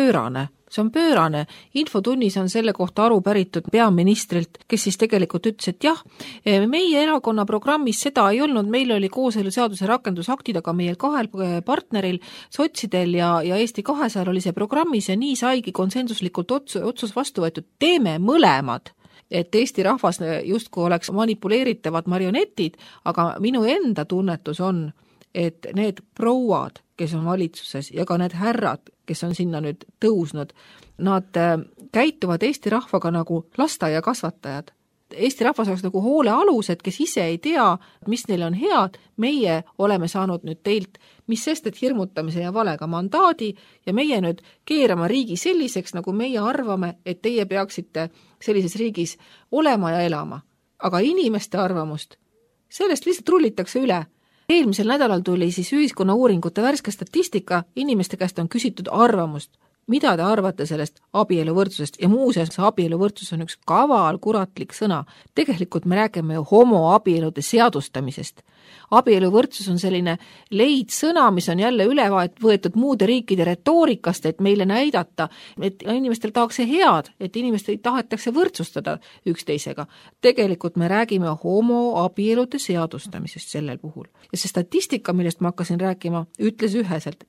Speaker 3: see on pöörane. Infotunnis on selle kohta aru päritud peaministrilt, kes siis tegelikult ütles, et jah, meie erakonna programmis seda ei olnud, meil oli kooseluseaduse rakendusaktid, aga meil kahel partneril, sotsidel ja Eesti 200 oli see programmis ja nii saigi konsensuslikult otsus vastu võetud, teeme mõlemad. Et Eesti rahvas justkui oleks manipuleeritavad marionetid, aga minu enda tunnetus on, et need prouad, kes on valitsuses ja ka need härrad, kes on sinna nüüd tõusnud, nad käituvad Eesti rahvaga nagu lasteaiakasvatajad. Eesti rahvas oleks nagu hoolealused, kes ise ei tea, mis neil on head, meie oleme saanud nüüd teilt, mis sest, et hirmutamise ja valega mandaadi ja meie nüüd keerama riigi selliseks, nagu meie arvame, et teie peaksite sellises riigis olema ja elama. Aga inimeste arvamust, sellest lihtsalt rullitakse üle. Eelmisel nädalal tuli siis ühiskonna uuringute värske statistika, inimeste käest on küsitud arvamust. Mida te arvate sellest abieluvõrdsusest? Ja muuseas, abieluvõrdsus on üks kaval kuratlik sõna. Tegelikult me räägime ju homoabielude seadustamisest. Abieluvõrdsus on selline leidsõna, mis on jälle üle võetud muude riikide retoorikast, et meile näidata, et inimestel tahaks see head, et inimestel tahetakse võrdsustada üksteisega. Tegelikult me räägime homoabielude seadustamisest sellel puhul. Ja see statistika, millest ma hakkasin rääkima, ütles üheselt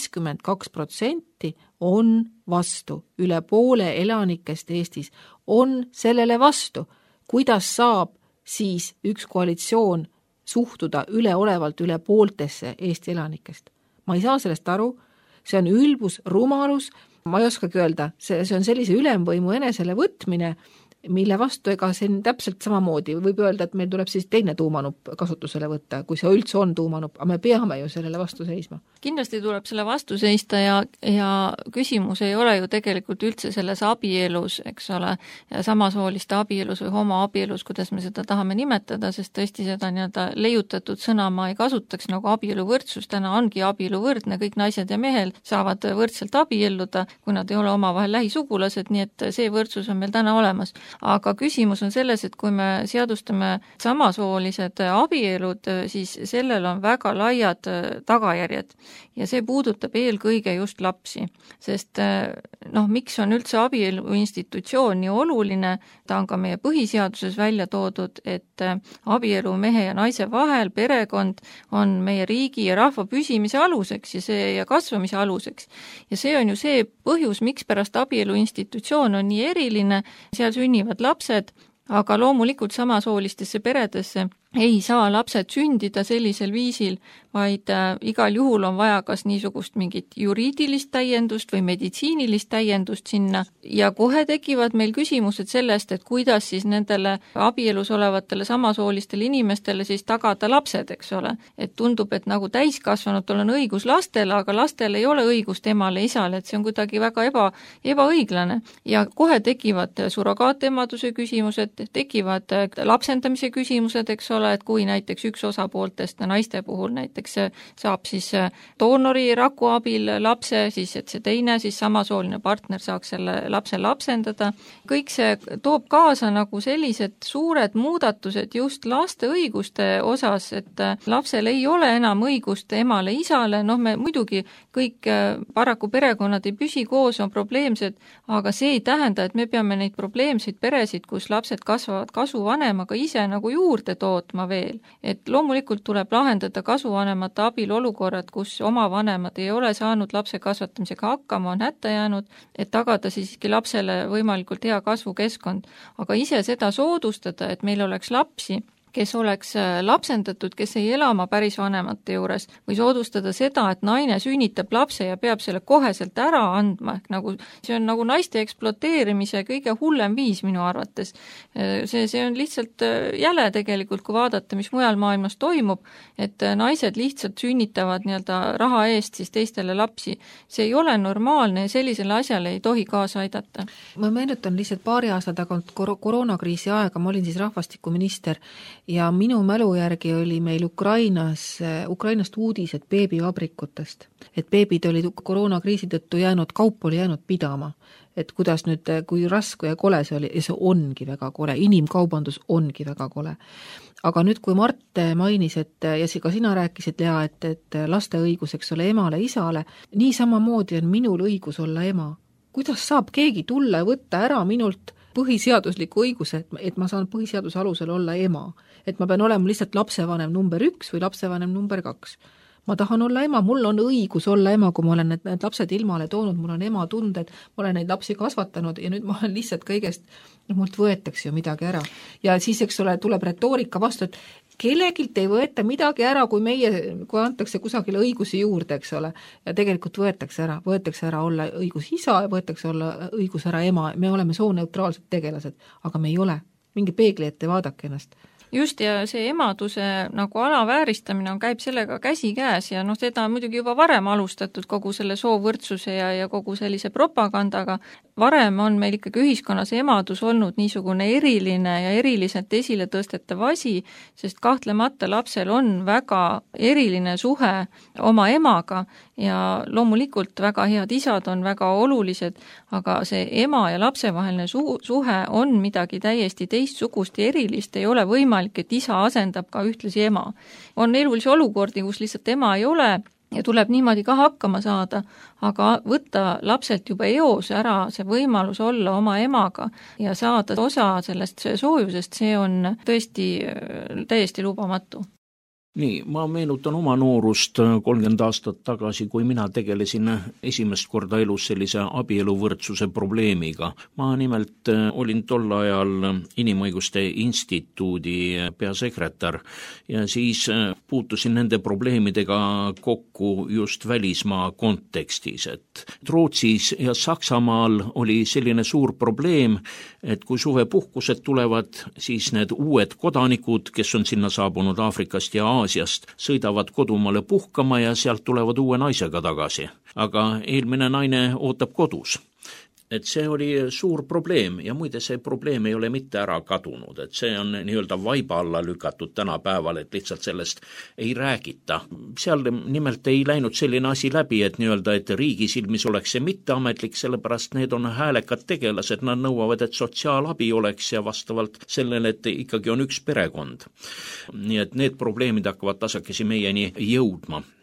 Speaker 3: 52% on vastu. Üle poole elanikest Eestis on sellele vastu. Kuidas saab siis üks koalitsioon suhtuda üleolevalt üle pooltesse Eesti elanikest? Ma ei saa sellest aru, see on ülbus, rumalus, ma ei oskagi öelda, see on sellise ülemvõimu enesele võtmine, mille vastu ega see on täpselt samamoodi. Võib öelda, et meil tuleb siis teine tuumanupp kasutusele võtta, kui see üldse on tuumanupp, aga me peame ju sellele vastu seisma.
Speaker 4: Kindlasti tuleb selle vastu seista ja küsimus ei ole ju tegelikult üldse selles abielus, eks ole, samasooliste abielus või homoabielus, kuidas me seda tahame nimetada, sest tõesti seda nii-öelda leiutatud sõna ma ei kasutaks nagu abieluvõrdsus, täna ongi abieluvõrdne, kõik naised ja mehel saavad võrdselt abielluda, kui nad ei ole omavahel lähisugulased, nii et see võrdsus on meil täna olemas. Aga küsimus on selles, et kui me seadustame samasoolised abielud, siis sellel on väga laiad tagajärjed ja see puudutab eelkõige just lapsi, sest miks on üldse abielu institutsioon nii oluline, ta on ka meie põhiseaduses välja toodud, et abielu mehe ja naise vahel, perekond on meie riigi ja rahva püsimise aluseks ja kasvamise aluseks. Ja see on ju see põhjus, miks pärast abielu institutsioon on nii eriline, seal sünnivad lapsed, aga loomulikult samasoolistesse peredesse ei saa lapsed sündida sellisel viisil, vaid igal juhul on vaja kas niisugust mingit juriidilist täiendust või meditsiinilist täiendust sinna ja kohe tekivad meil küsimused sellest, et kuidas siis nendele abielus olevatele samasoolistele inimestele siis tagada lapsed, eks ole. Et tundub, et nagu täiskasvanutel on õigus lastele, aga lastel ei ole õigust emale, isale, et see on kuidagi väga ebaõiglane. Ja kohe tekivad surrogaatemaduse küsimused, tekivad lapsendamise küsimused, eks ole, et kui näiteks üks osapooltest naiste puhul näiteks saab siis doonori raku abil lapse, siis et see teine siis samasooline partner saaks selle lapse lapsendada. Kõik see toob kaasa nagu sellised suured muudatused just laste õiguste osas, et lapsel ei ole enam õigust emale, isale, me muidugi kõik paraku perekonnad ei püsi koos, on probleemsed, aga see ei tähenda, et me peame neid probleemseid peresid, kus lapsed kasvavad kasuvanemaga ise nagu juurde tootma veel. Et loomulikult tuleb lahendada kasuvanemate abil olukorrad, kus oma vanemad ei ole saanud lapse kasvatamisega hakkama, on hätta jäänud, et tagada siiski lapsele võimalikult hea kasvukeskkond. Aga ise seda soodustada, et meil oleks lapsi, kes oleks lapsendatud, kes ei ela oma päris vanemate juures, või soodustada seda, et naine sünnitab lapse ja peab selle koheselt ära andma, see on nagu naiste ekspluateerimise kõige hullem viis minu arvates. See on lihtsalt jäle tegelikult, kui vaadata, mis mujal maailmas toimub, et naised lihtsalt sünnitavad raha eest siis teistele lapsi. See ei ole normaalne ja sellisele asjale ei tohi kaasa aidata.
Speaker 3: Ma meenutan lihtsalt paari aasta tagant koroonakriisi aega, ma olin siis rahvastikuminister ja minu mälu järgi oli meil Ukrainast uudised beebivabrikutest, et beebid olid koroonakriisi tõttu kaup oli jäänud pidama, et kuidas nüüd, kui raske ja kole see oli, ja see ongi väga kole, inimkaubandus ongi väga kole. Aga nüüd, kui Mart mainis, ja ka sina rääkisid, Lea, et laste õigus, eks ole, emale, isale, nii samamoodi on minul õigus olla ema. Kuidas saab keegi tulla ja võtta ära minult põhiseadusliku õiguse, et ma saan põhiseaduse alusel olla ema, et ma pean olema lihtsalt lapsevanem number 1 või lapsevanem number 2. Ma tahan olla ema, mul on õigus olla ema, kui ma olen need lapsed ilmale toonud, mul on ema tunded, ma olen neid lapsi kasvatanud ja nüüd ma olen lihtsalt kõigest, mult võetakse ju midagi ära. Ja siis, eks ole, tuleb retoorika vastu, et kellegilt ei võeta midagi ära, kui antakse kusagile õigusi juurde, eks ole, ja tegelikult võetakse ära olla õigus isa ja võetakse olla õigus ära ema, me oleme sooneutraalsed tegelased, aga me ei ole, mingi peegli ette vaadake ennast.
Speaker 4: Just, ja see emaduse nagu alavääristamine käib sellega käsikäes ja seda on muidugi juba varem alustatud kogu selle soovõrdsuse ja kogu sellise propagandaga. Varem on meil ikkagi ühiskonnas emadus olnud niisugune eriline ja eriliselt esile tõstetav asi, sest kahtlemata lapsel on väga eriline suhe oma emaga ja loomulikult väga head isad on väga olulised, aga see ema ja lapse vaheline suhe on midagi täiesti teistsugust ja erilist, ei ole võimalik, et isa asendab ka ühtlasi ema. On elulisi olukordi, kus lihtsalt ema ei ole ja tuleb niimoodi ka hakkama saada, aga võtta lapselt juba eos ära see võimalus olla oma emaga ja saada osa sellest soojusest, see on tõesti täiesti lubamatu.
Speaker 2: Nii, ma meenutan oma noorust 30 aastat tagasi, kui mina tegelesin esimest korda elus sellise abieluvõrdsuse probleemiga. Ma nimelt olin tol ajal Inimõiguste Instituudi peasekretär ja siis puutusin nende probleemidega kokku just välismaa kontekstis. Et Rootsis ja Saksamaal oli selline suur probleem, et kui suvepuhkused tulevad, siis need uued kodanikud, kes on sinna saabunud Aafrikast ja Aasiast, sõidavad kodumaale puhkama ja sealt tulevad uue naisega tagasi. Aga eelmine naine ootab kodus. Et see oli suur probleem ja muide see probleem ei ole mitte ära kadunud, et see on nii-öelda vaiba alla lükatud tänapäeval, et lihtsalt sellest ei räägita. Seal nimelt ei läinud selline asi läbi, et nii-öelda, et riigi silmis oleks see mitteametlik, sellepärast need on häälekad tegelased, nad nõuavad, et sotsiaalabi oleks ja vastavalt sellele, et ikkagi on üks perekond. Nii et need probleemid hakkavad tasakesi meieni jõudma.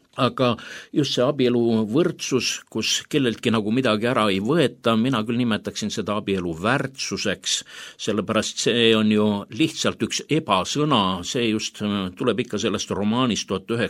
Speaker 2: aga just see abielu võrdsus, kus kelleltki nagu midagi ära ei võeta, mina küll nimetaksin seda abielu väärtsuseks, sellepärast see on ju lihtsalt üks ebasõna, see just tuleb ikka sellest romaanist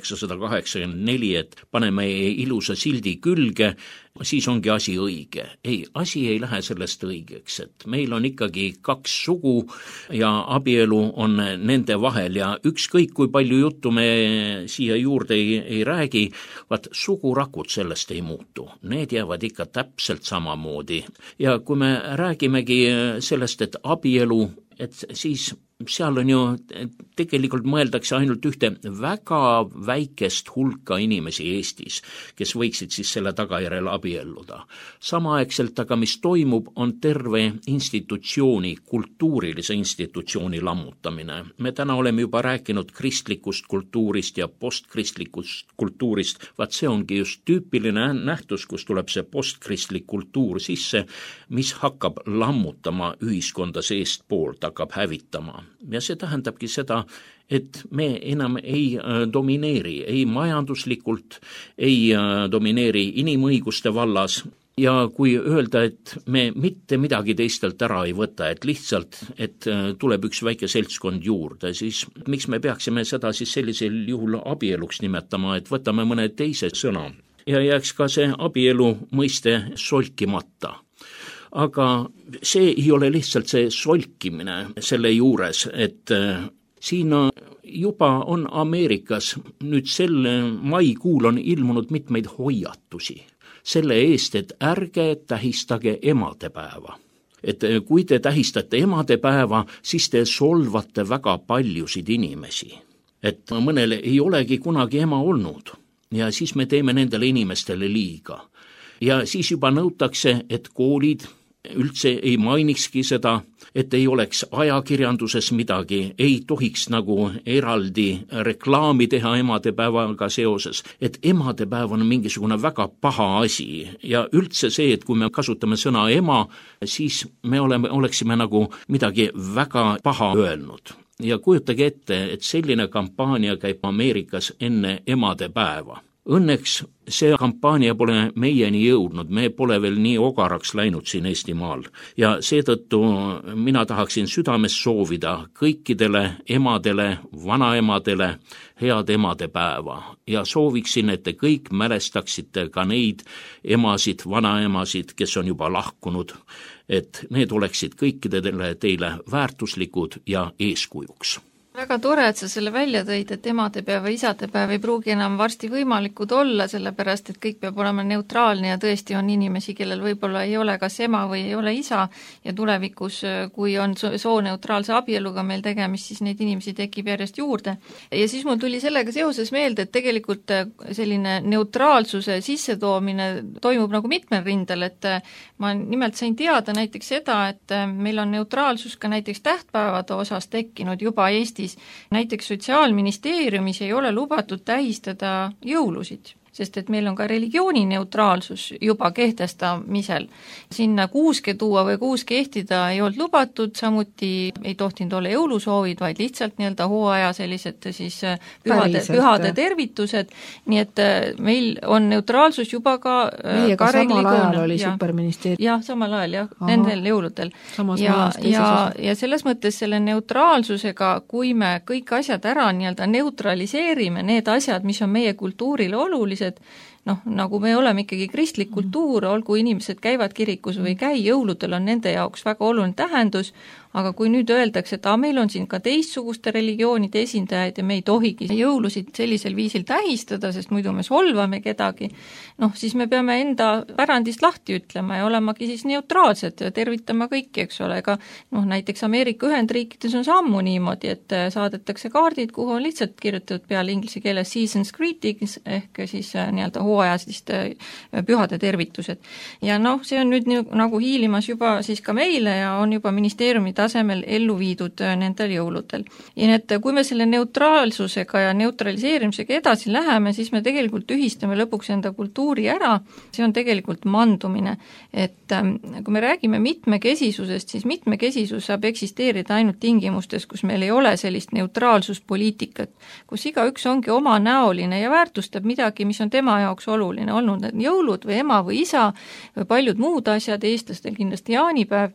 Speaker 2: 1984, et paneme ilusa sildi külge, siis ongi asi õige. Ei, asi ei lähe sellest õigeks, et meil on ikkagi 2 sugu ja abielu on nende vahel ja ükskõik kui palju juttu me siia juurde ei räägi, vaat sugurakud sellest ei muutu. Need jäävad ikka täpselt samamoodi. Ja kui me räägimegi sellest, et abielu, et siis seal on ju, tegelikult mõeldakse ainult ühte väga väikest hulka inimesi Eestis, kes võiksid siis selle tagajärjel abielluda. Samaaegselt aga mis toimub, on terve institutsiooni, kultuurilise institutsiooni lammutamine. Me täna oleme juba rääkinud kristlikust kultuurist ja postkristlikust kultuurist, vaat see ongi just tüüpiline nähtus, kus tuleb see postkristlik kultuur sisse, mis hakkab lammutama ühiskonda seestpoolt, hakkab hävitama. Ja see tähendabki seda, et me enam ei domineeri, ei majanduslikult, ei domineeri inimõiguste vallas ja kui öelda, et me mitte midagi teistelt ära ei võta, et lihtsalt, et tuleb üks väike seltskond juurde, siis miks me peaksime seda siis sellisel juhul abieluks nimetama, et võtame mõne teise sõna ja jääks ka see abielu mõiste solkimata. Aga see ei ole lihtsalt see solkimine selle juures, et siin juba on Ameerikas nüüd sel maikuul on ilmunud mitmeid hoiatusi selle eest, et ärge tähistage emadepäeva. Et kui te tähistate emadepäeva, siis te solvate väga paljusid inimesi. Et mõnel ei olegi kunagi ema olnud ja siis me teeme nendele inimestele liiga. Ja siis juba nõutakse, et koolid üldse ei mainikski seda, et ei oleks ajakirjanduses midagi, ei tohiks nagu eraldi reklaami teha emadepäevaga seoses, et emadepäev on mingisugune väga paha asi ja üldse see, et kui me kasutame sõna ema, siis me oleksime nagu midagi väga paha öelnud. Ja kujutage ette, et selline kampaania käib Ameerikas enne emadepäeva. Õnneks see kampaania pole meieni jõudnud, me pole veel nii ogaraks läinud siin Eestimaal ja seetõttu mina tahaksin südames soovida kõikidele emadele, vanaemadele head emadepäeva ja sooviksin, et te kõik mälestaksite ka neid emasid, vanaemasid, kes on juba lahkunud, et need oleksid kõikidele teile väärtuslikud ja eeskujuks.
Speaker 4: Väga tore, et sa selle välja tõid, et emadepäev ja isadepäev ei pruugi enam varsti võimalikud olla, sellepärast et kõik peab olema neutraalne ja tõesti on inimesi, kellel võib-olla ei ole kas ema või ei ole isa ja tulevikus, kui on sooneutraalse abieluga meil tegemist, siis neid inimesi tekib järjest juurde. Ja siis mul tuli sellega seoses meelde, et tegelikult selline neutraalsuse sissetoomine toimub nagu mitmel rindel, et ma nimelt sain teada näiteks seda, et meil on neutraalsus ka näiteks tähtpäevade osas tekkinud juba Eestis. Näiteks Sotsiaalministeeriumis ei ole lubatud tähistada jõulusid, sest et meil on ka religioonineutraalsus juba kehtestamisel. Sinna kuuske tuua või kuuske ehtida ei olnud lubatud, samuti ei tohtinud olla jõulusoovid, vaid lihtsalt nii-öelda hooaja sellised siis pühade tervitused, nii et meil on neutraalsus juba ka
Speaker 3: meiega samal ajal oli superministeerium.
Speaker 4: Jah, samal ajal, nendel jõuludel. Ja selles mõttes selle neutraalsusega, kui me kõik asjad ära nii-öelda neutraliseerime, need asjad, mis on meie kultuurile olulised, nagu me oleme ikkagi kristlik kultuur, olgu inimesed käivad kirikus või käi, jõuludel on nende jaoks väga oluline tähendus, aga kui nüüd öeldakse, et meil on siin ka teistsuguste religioonide esindajaid ja me ei tohigi jõulusid sellisel viisil tähistada, sest muidu me solvame kedagi, siis me peame enda pärandist lahti ütlema ja olemagi siis neutraalsed ja tervitama kõiki, eks ole, ega näiteks Ameerika Ühendriikides on sammu niimoodi, et saadetakse kaardid, kuhu on lihtsalt kirjutatud peale inglise keeles season's greetings ehk siis nii-öelda hooajaliste pühade tervitused. Ja see on nüüd nagu hiilimas juba siis ka meile ja on juba ministeeriumi tasemel ellu viidud nendel jõuludel. Ja et kui me selle neutraalsusega ja neutraliseerimisega edasi läheme, siis me tegelikult tühistame lõpuks enda kultuuri ära, see on tegelikult mandumine. Et kui me räägime mitmekesisusest, siis mitmekesisus saab eksisteerida ainult tingimustes, kus meil ei ole sellist neutraalsuspoliitikat, kus igaüks ongi omanäoline ja väärtustab midagi, mis on tema jaoks oluline, olnud need jõulud või ema või isa või paljud muud asjad, eestlastel kindlasti jaanipäev.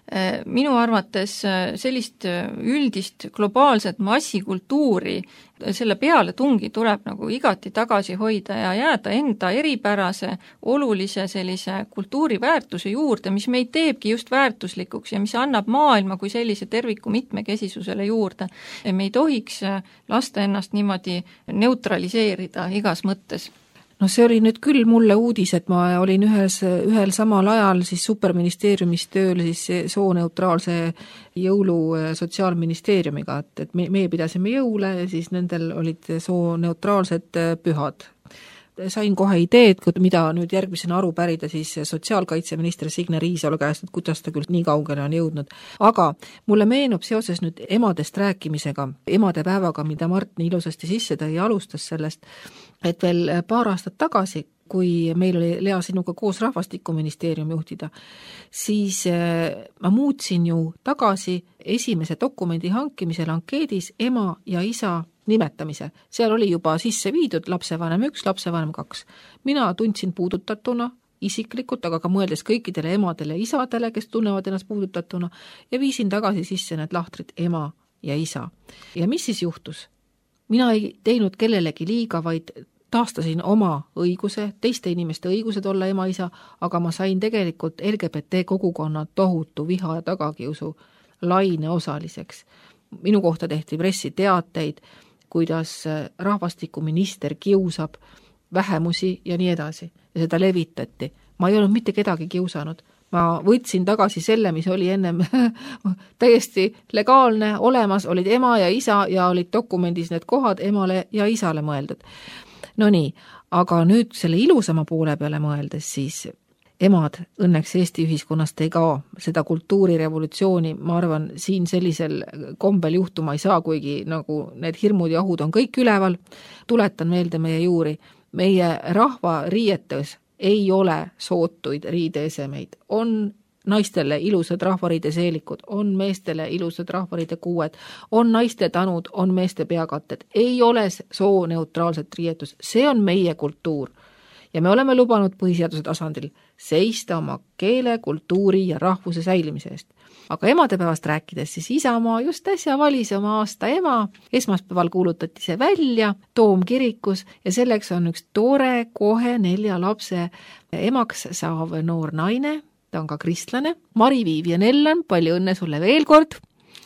Speaker 4: Minu arvates sellist üldist globaalset massikultuuri, selle peale tungi tuleb nagu igati tagasi hoida ja jääda enda eripärase, olulise sellise kultuuriväärtuse juurde, mis meid teebki just väärtuslikuks ja mis annab maailma kui sellise terviku mitmekesisusele juurde. Me ei tohiks lasta ennast niimoodi neutraliseerida igas mõttes.
Speaker 3: No see oli nüüd küll mulle uudis, et ma olin ühel samal ajal siis superministeeriumis tööl siis sooneutraalse jõulu sotsiaalministeeriumiga, et me pidasime jõule ja siis nendel olid sooneutraalsed pühad. Sain kohe ideed, mida nüüd järgmisena aru pärida siis sotsiaalkaitseminister Signe Riisalo käest, et kuidas ta küll nii kaugele on jõudnud. Aga mulle meenub seoses nüüd emadest rääkimisega, emadepäevaga, mida Mart nii ilusasti sisse tõi ja alustas sellest, et veel paar aastat tagasi, kui meil oli Lea sinuga koos rahvastikuministeerium juhtida, siis ma muutsin ju tagasi esimese dokumendi hankimisel ankeedis ema ja isa nimetamise. Seal oli juba sisse viidud lapsevanem 1, lapsevanem 2. Mina tundsin puudutatuna isiklikult, aga ka mõeldes kõikidele emadele ja isadele, kes tunnevad ennast puudutatuna, ja viisin tagasi sisse need lahtrid ema ja isa. Ja mis siis juhtus? Mina ei teinud kellelegi liiga, vaid taastasin oma õiguse, teiste inimeste õigused olla ema-isa, aga ma sain tegelikult LGBT kogukonna tohutu viha ja tagakiusu laine osaliseks. Minu kohta tehti pressiteateid, kuidas rahvastikuminister kiusab vähemusi ja nii edasi. Ja seda levitati. Ma ei olnud mitte kedagi kiusanud. Ma võtsin tagasi selle, mis oli ennem täiesti legaalne, olemas, olid ema ja isa ja olid dokumendis need kohad emale ja isale mõeldud. No nii, aga nüüd selle ilusama poole peale mõeldes siis emad õnneks Eesti ühiskonnast ei kao. Seda kultuurirevolutsiooni, ma arvan, siin sellisel kombel juhtuma ei saa, kuigi nagu need hirmud ja ohud on kõik üleval. Tuletan meelde meie juuri. Meie rahva riietes ei ole sootuid riideesemeid. On naistele ilusad rahvariideseelikud, on meestele ilusad rahvariidekuued, on naiste tanud, on meeste peakatted. Ei ole sooneutraalset riietus. See on meie kultuur. Ja me oleme lubanud põhiseaduse tasandil seista oma keele, kultuuri ja rahvuse säilimise eest. Aga emadepäevast rääkides, siis Isamaa just äsja valis oma aasta ema. Esmaspäeval kuulutati see välja Toomkirikus ja selleks on üks tore kohe 4 lapse emaks saav noor naine. Ta on ka kristlane. Mari-Viivian Ellan, palju õnne sulle veel kord.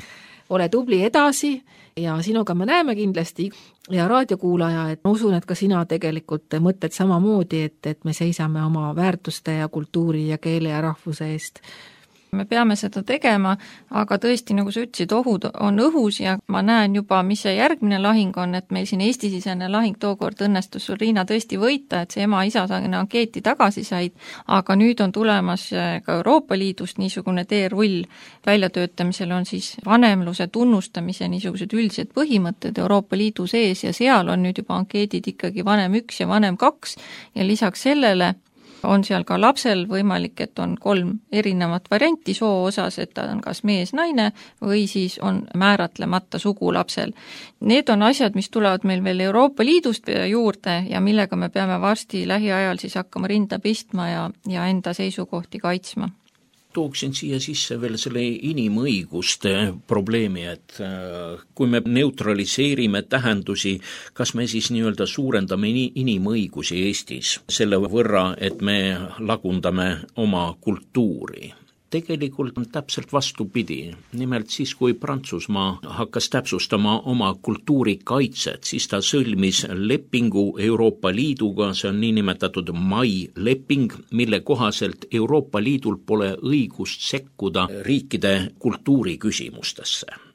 Speaker 3: Ole tubli edasi ja sinuga me näeme kindlasti ja raadiokuulaja, et ma usun, et ka sina tegelikult mõtled samamoodi, et me seisame oma väärtuste ja kultuuri ja keele ja rahvuse eest.
Speaker 4: Me peame seda tegema, aga tõesti, nagu sa ütlesid, ohud on õhus ja ma näen juba, mis see järgmine lahing on, et meil siin Eesti-sisene lahing tookord õnnestus sul, Riina, tõesti võita, et see ema-isa ankeeti tagasi said, aga nüüd on tulemas ka Euroopa Liidust niisugune teerull väljatöötamisel on siis vanemluse tunnustamise niisugused üldised põhimõtted Euroopa Liidu sees ja seal on nüüd juba ankeedid ikkagi vanem 1 ja vanem 2 ja lisaks sellele on seal ka lapsel võimalik, et on 3 erinevat varianti soo osas, et ta on kas mees, naine või siis on määratlemata sugu lapsel. Need on asjad, mis tulevad meil veel Euroopa Liidust juurde ja millega me peame varsti lähiajal siis hakkama rinda pistma ja enda seisukohti kaitsma.
Speaker 2: Tooksin siia sisse veel selle inimõiguste probleemi, et kui me neutraliseerime tähendusi, kas me siis nii-öelda suurendame inimõigusi Eestis selle võrra, et me lagundame oma kultuuri. Tegelikult on täpselt vastupidi. Nimelt siis, kui Prantsusmaa hakkas täpsustama oma kultuurikaitset, siis ta sõlmis lepingu Euroopa Liiduga, see on niinimetatud MAI-leping, mille kohaselt Euroopa Liidul pole õigust sekkuda riikide kultuuriküsimustesse.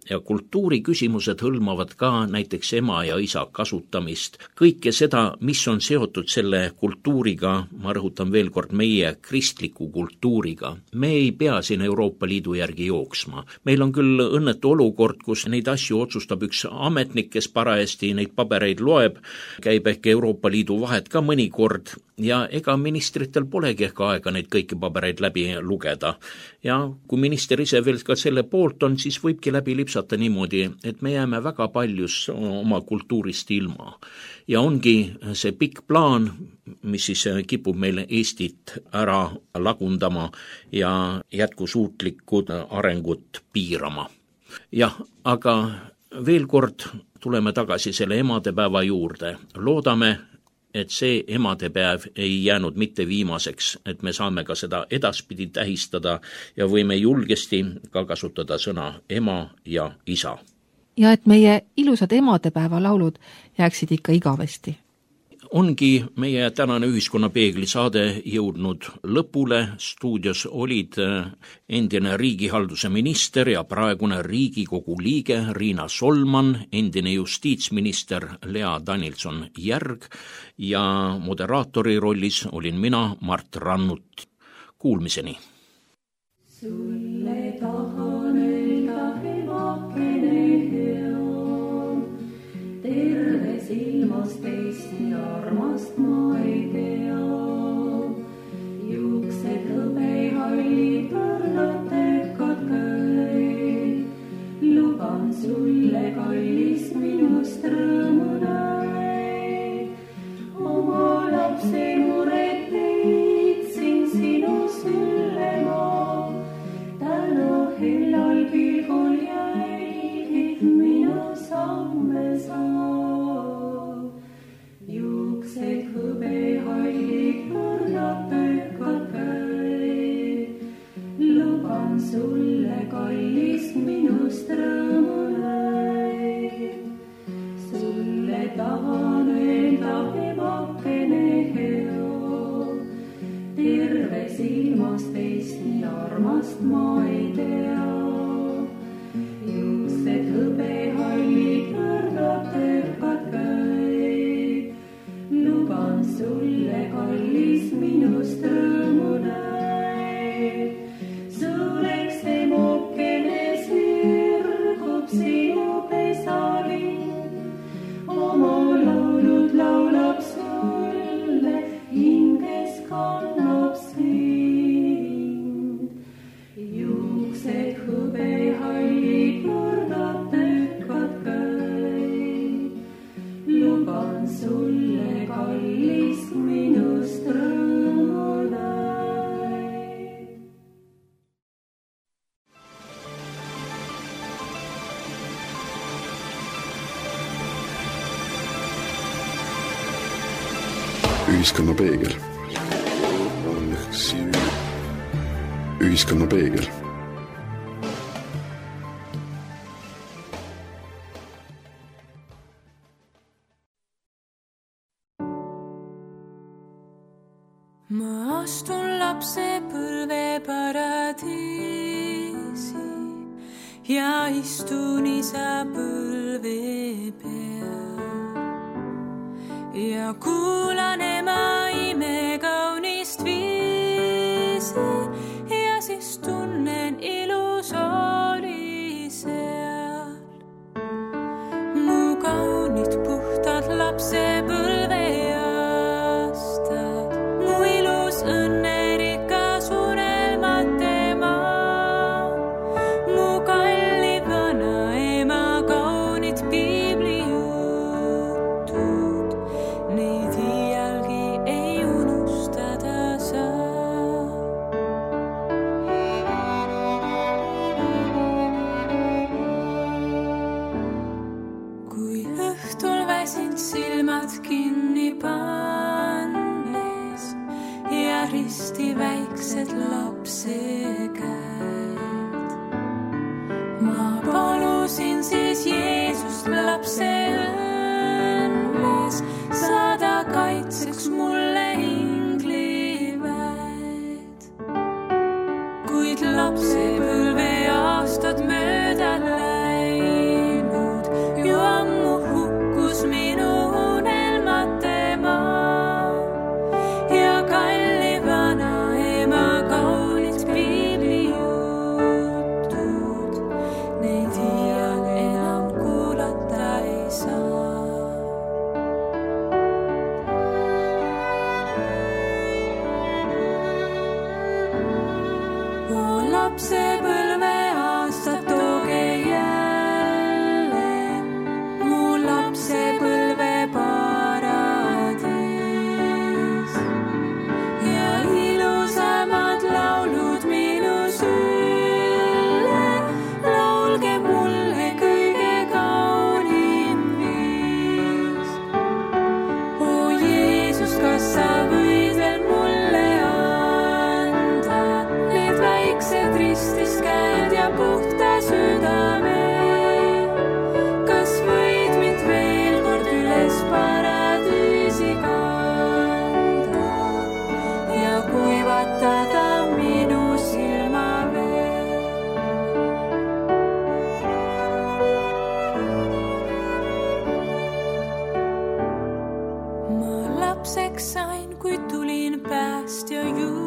Speaker 2: ja kultuuriküsimused hõlmavad ka näiteks ema ja isa kasutamist. Kõike seda, mis on seotud selle kultuuriga, ma rõhutan veel kord, meie kristliku kultuuriga. Me ei pea siin Euroopa Liidu järgi jooksma. Meil on küll õnnetu olukord, kus neid asju otsustab üks ametnik, kes parajasti neid pabereid loeb, käib ehk Euroopa Liidu vahet ka mõnikord ja ega ministritel polegi ehk aega neid kõiki pabereid läbi lugeda. Ja kui minister ise veel ka selle poolt on, siis võibki läbi lipsata niimoodi, et me jääme väga paljus oma kultuurist ilma. Ja ongi see pikk plaan, mis siis kipub meil Eestit ära lagundama ja jätkusuutlikud arengut piirama. Jah, aga veel kord tuleme tagasi selle emadepäeva juurde. Loodame, et see emadepäev ei jäänud mitte viimaseks, et me saame ka seda edaspidi tähistada ja võime julgesti ka kasutada sõna ema ja isa.
Speaker 3: Ja et meie ilusad emadepäeva laulud jääksid ikka igavesti.
Speaker 2: Ongi meie tänane Ühiskonnapeegli saade jõudnud lõpule. Stuudios olid endine riigihalduse minister ja praegune Riigikogu liige Riina Solman, endine justiitsminister Lea Danilson-Järg ja moderaatori rollis olin mina, Mart Rannut. Kuulmiseni! Sulle tahan öelda emakene hea, terves ilmas teist ja armast ma ei tea. Juuksed hõbehallid, põrnad tekad käi. Luban sulle, kallis, minust rõõmu näi. Oma lapse muret peitsin sinu sülle ma. Täna hellal pilgul jäi, minu samme saa. Juuksed hõbehallid, põrnad tekad käi. Luban sulle, kallis, minust rõõmu näi. Sulle tahan öelda emakene hea, terves ilmas teist nii armast ma ei tea. Juuksed hõbehallid, põrnad tekad käi. Luban sulle, kallis, minust rõõmu näi. Suleks emokene sirgub sinu pesalinn. Oma laulud laulab sulle, hinges kannab sind. Juuksed hõbehallid, põrnad tekad käi. Luban sulle, kallis, minust rõõmu näi.
Speaker 1: Ühiskonnapeegel. Ühiskonnapeegel.
Speaker 5: Ma astun lapse põlve paradiisi ja istun isa põlve peal ja kuulan ema ime kaunist viisi ja siis tunnen ilus oli seal. Mu kaunid puhtad lapse põlve aastad, mu ilus õnnerikas unelmate maa, mu kalli vana ema kaunid piiblijutud, neid iialgi ei unustada saa. Kui õhtul väsinud silmad kinni pannes ja risti väiksed lapse käed, ma palusin siis Jeesust lapse õnnes saada kaitseks mulle ingliväed. Kuid lapse põlve aastad mööda läinud kuid tulin päästja juurde.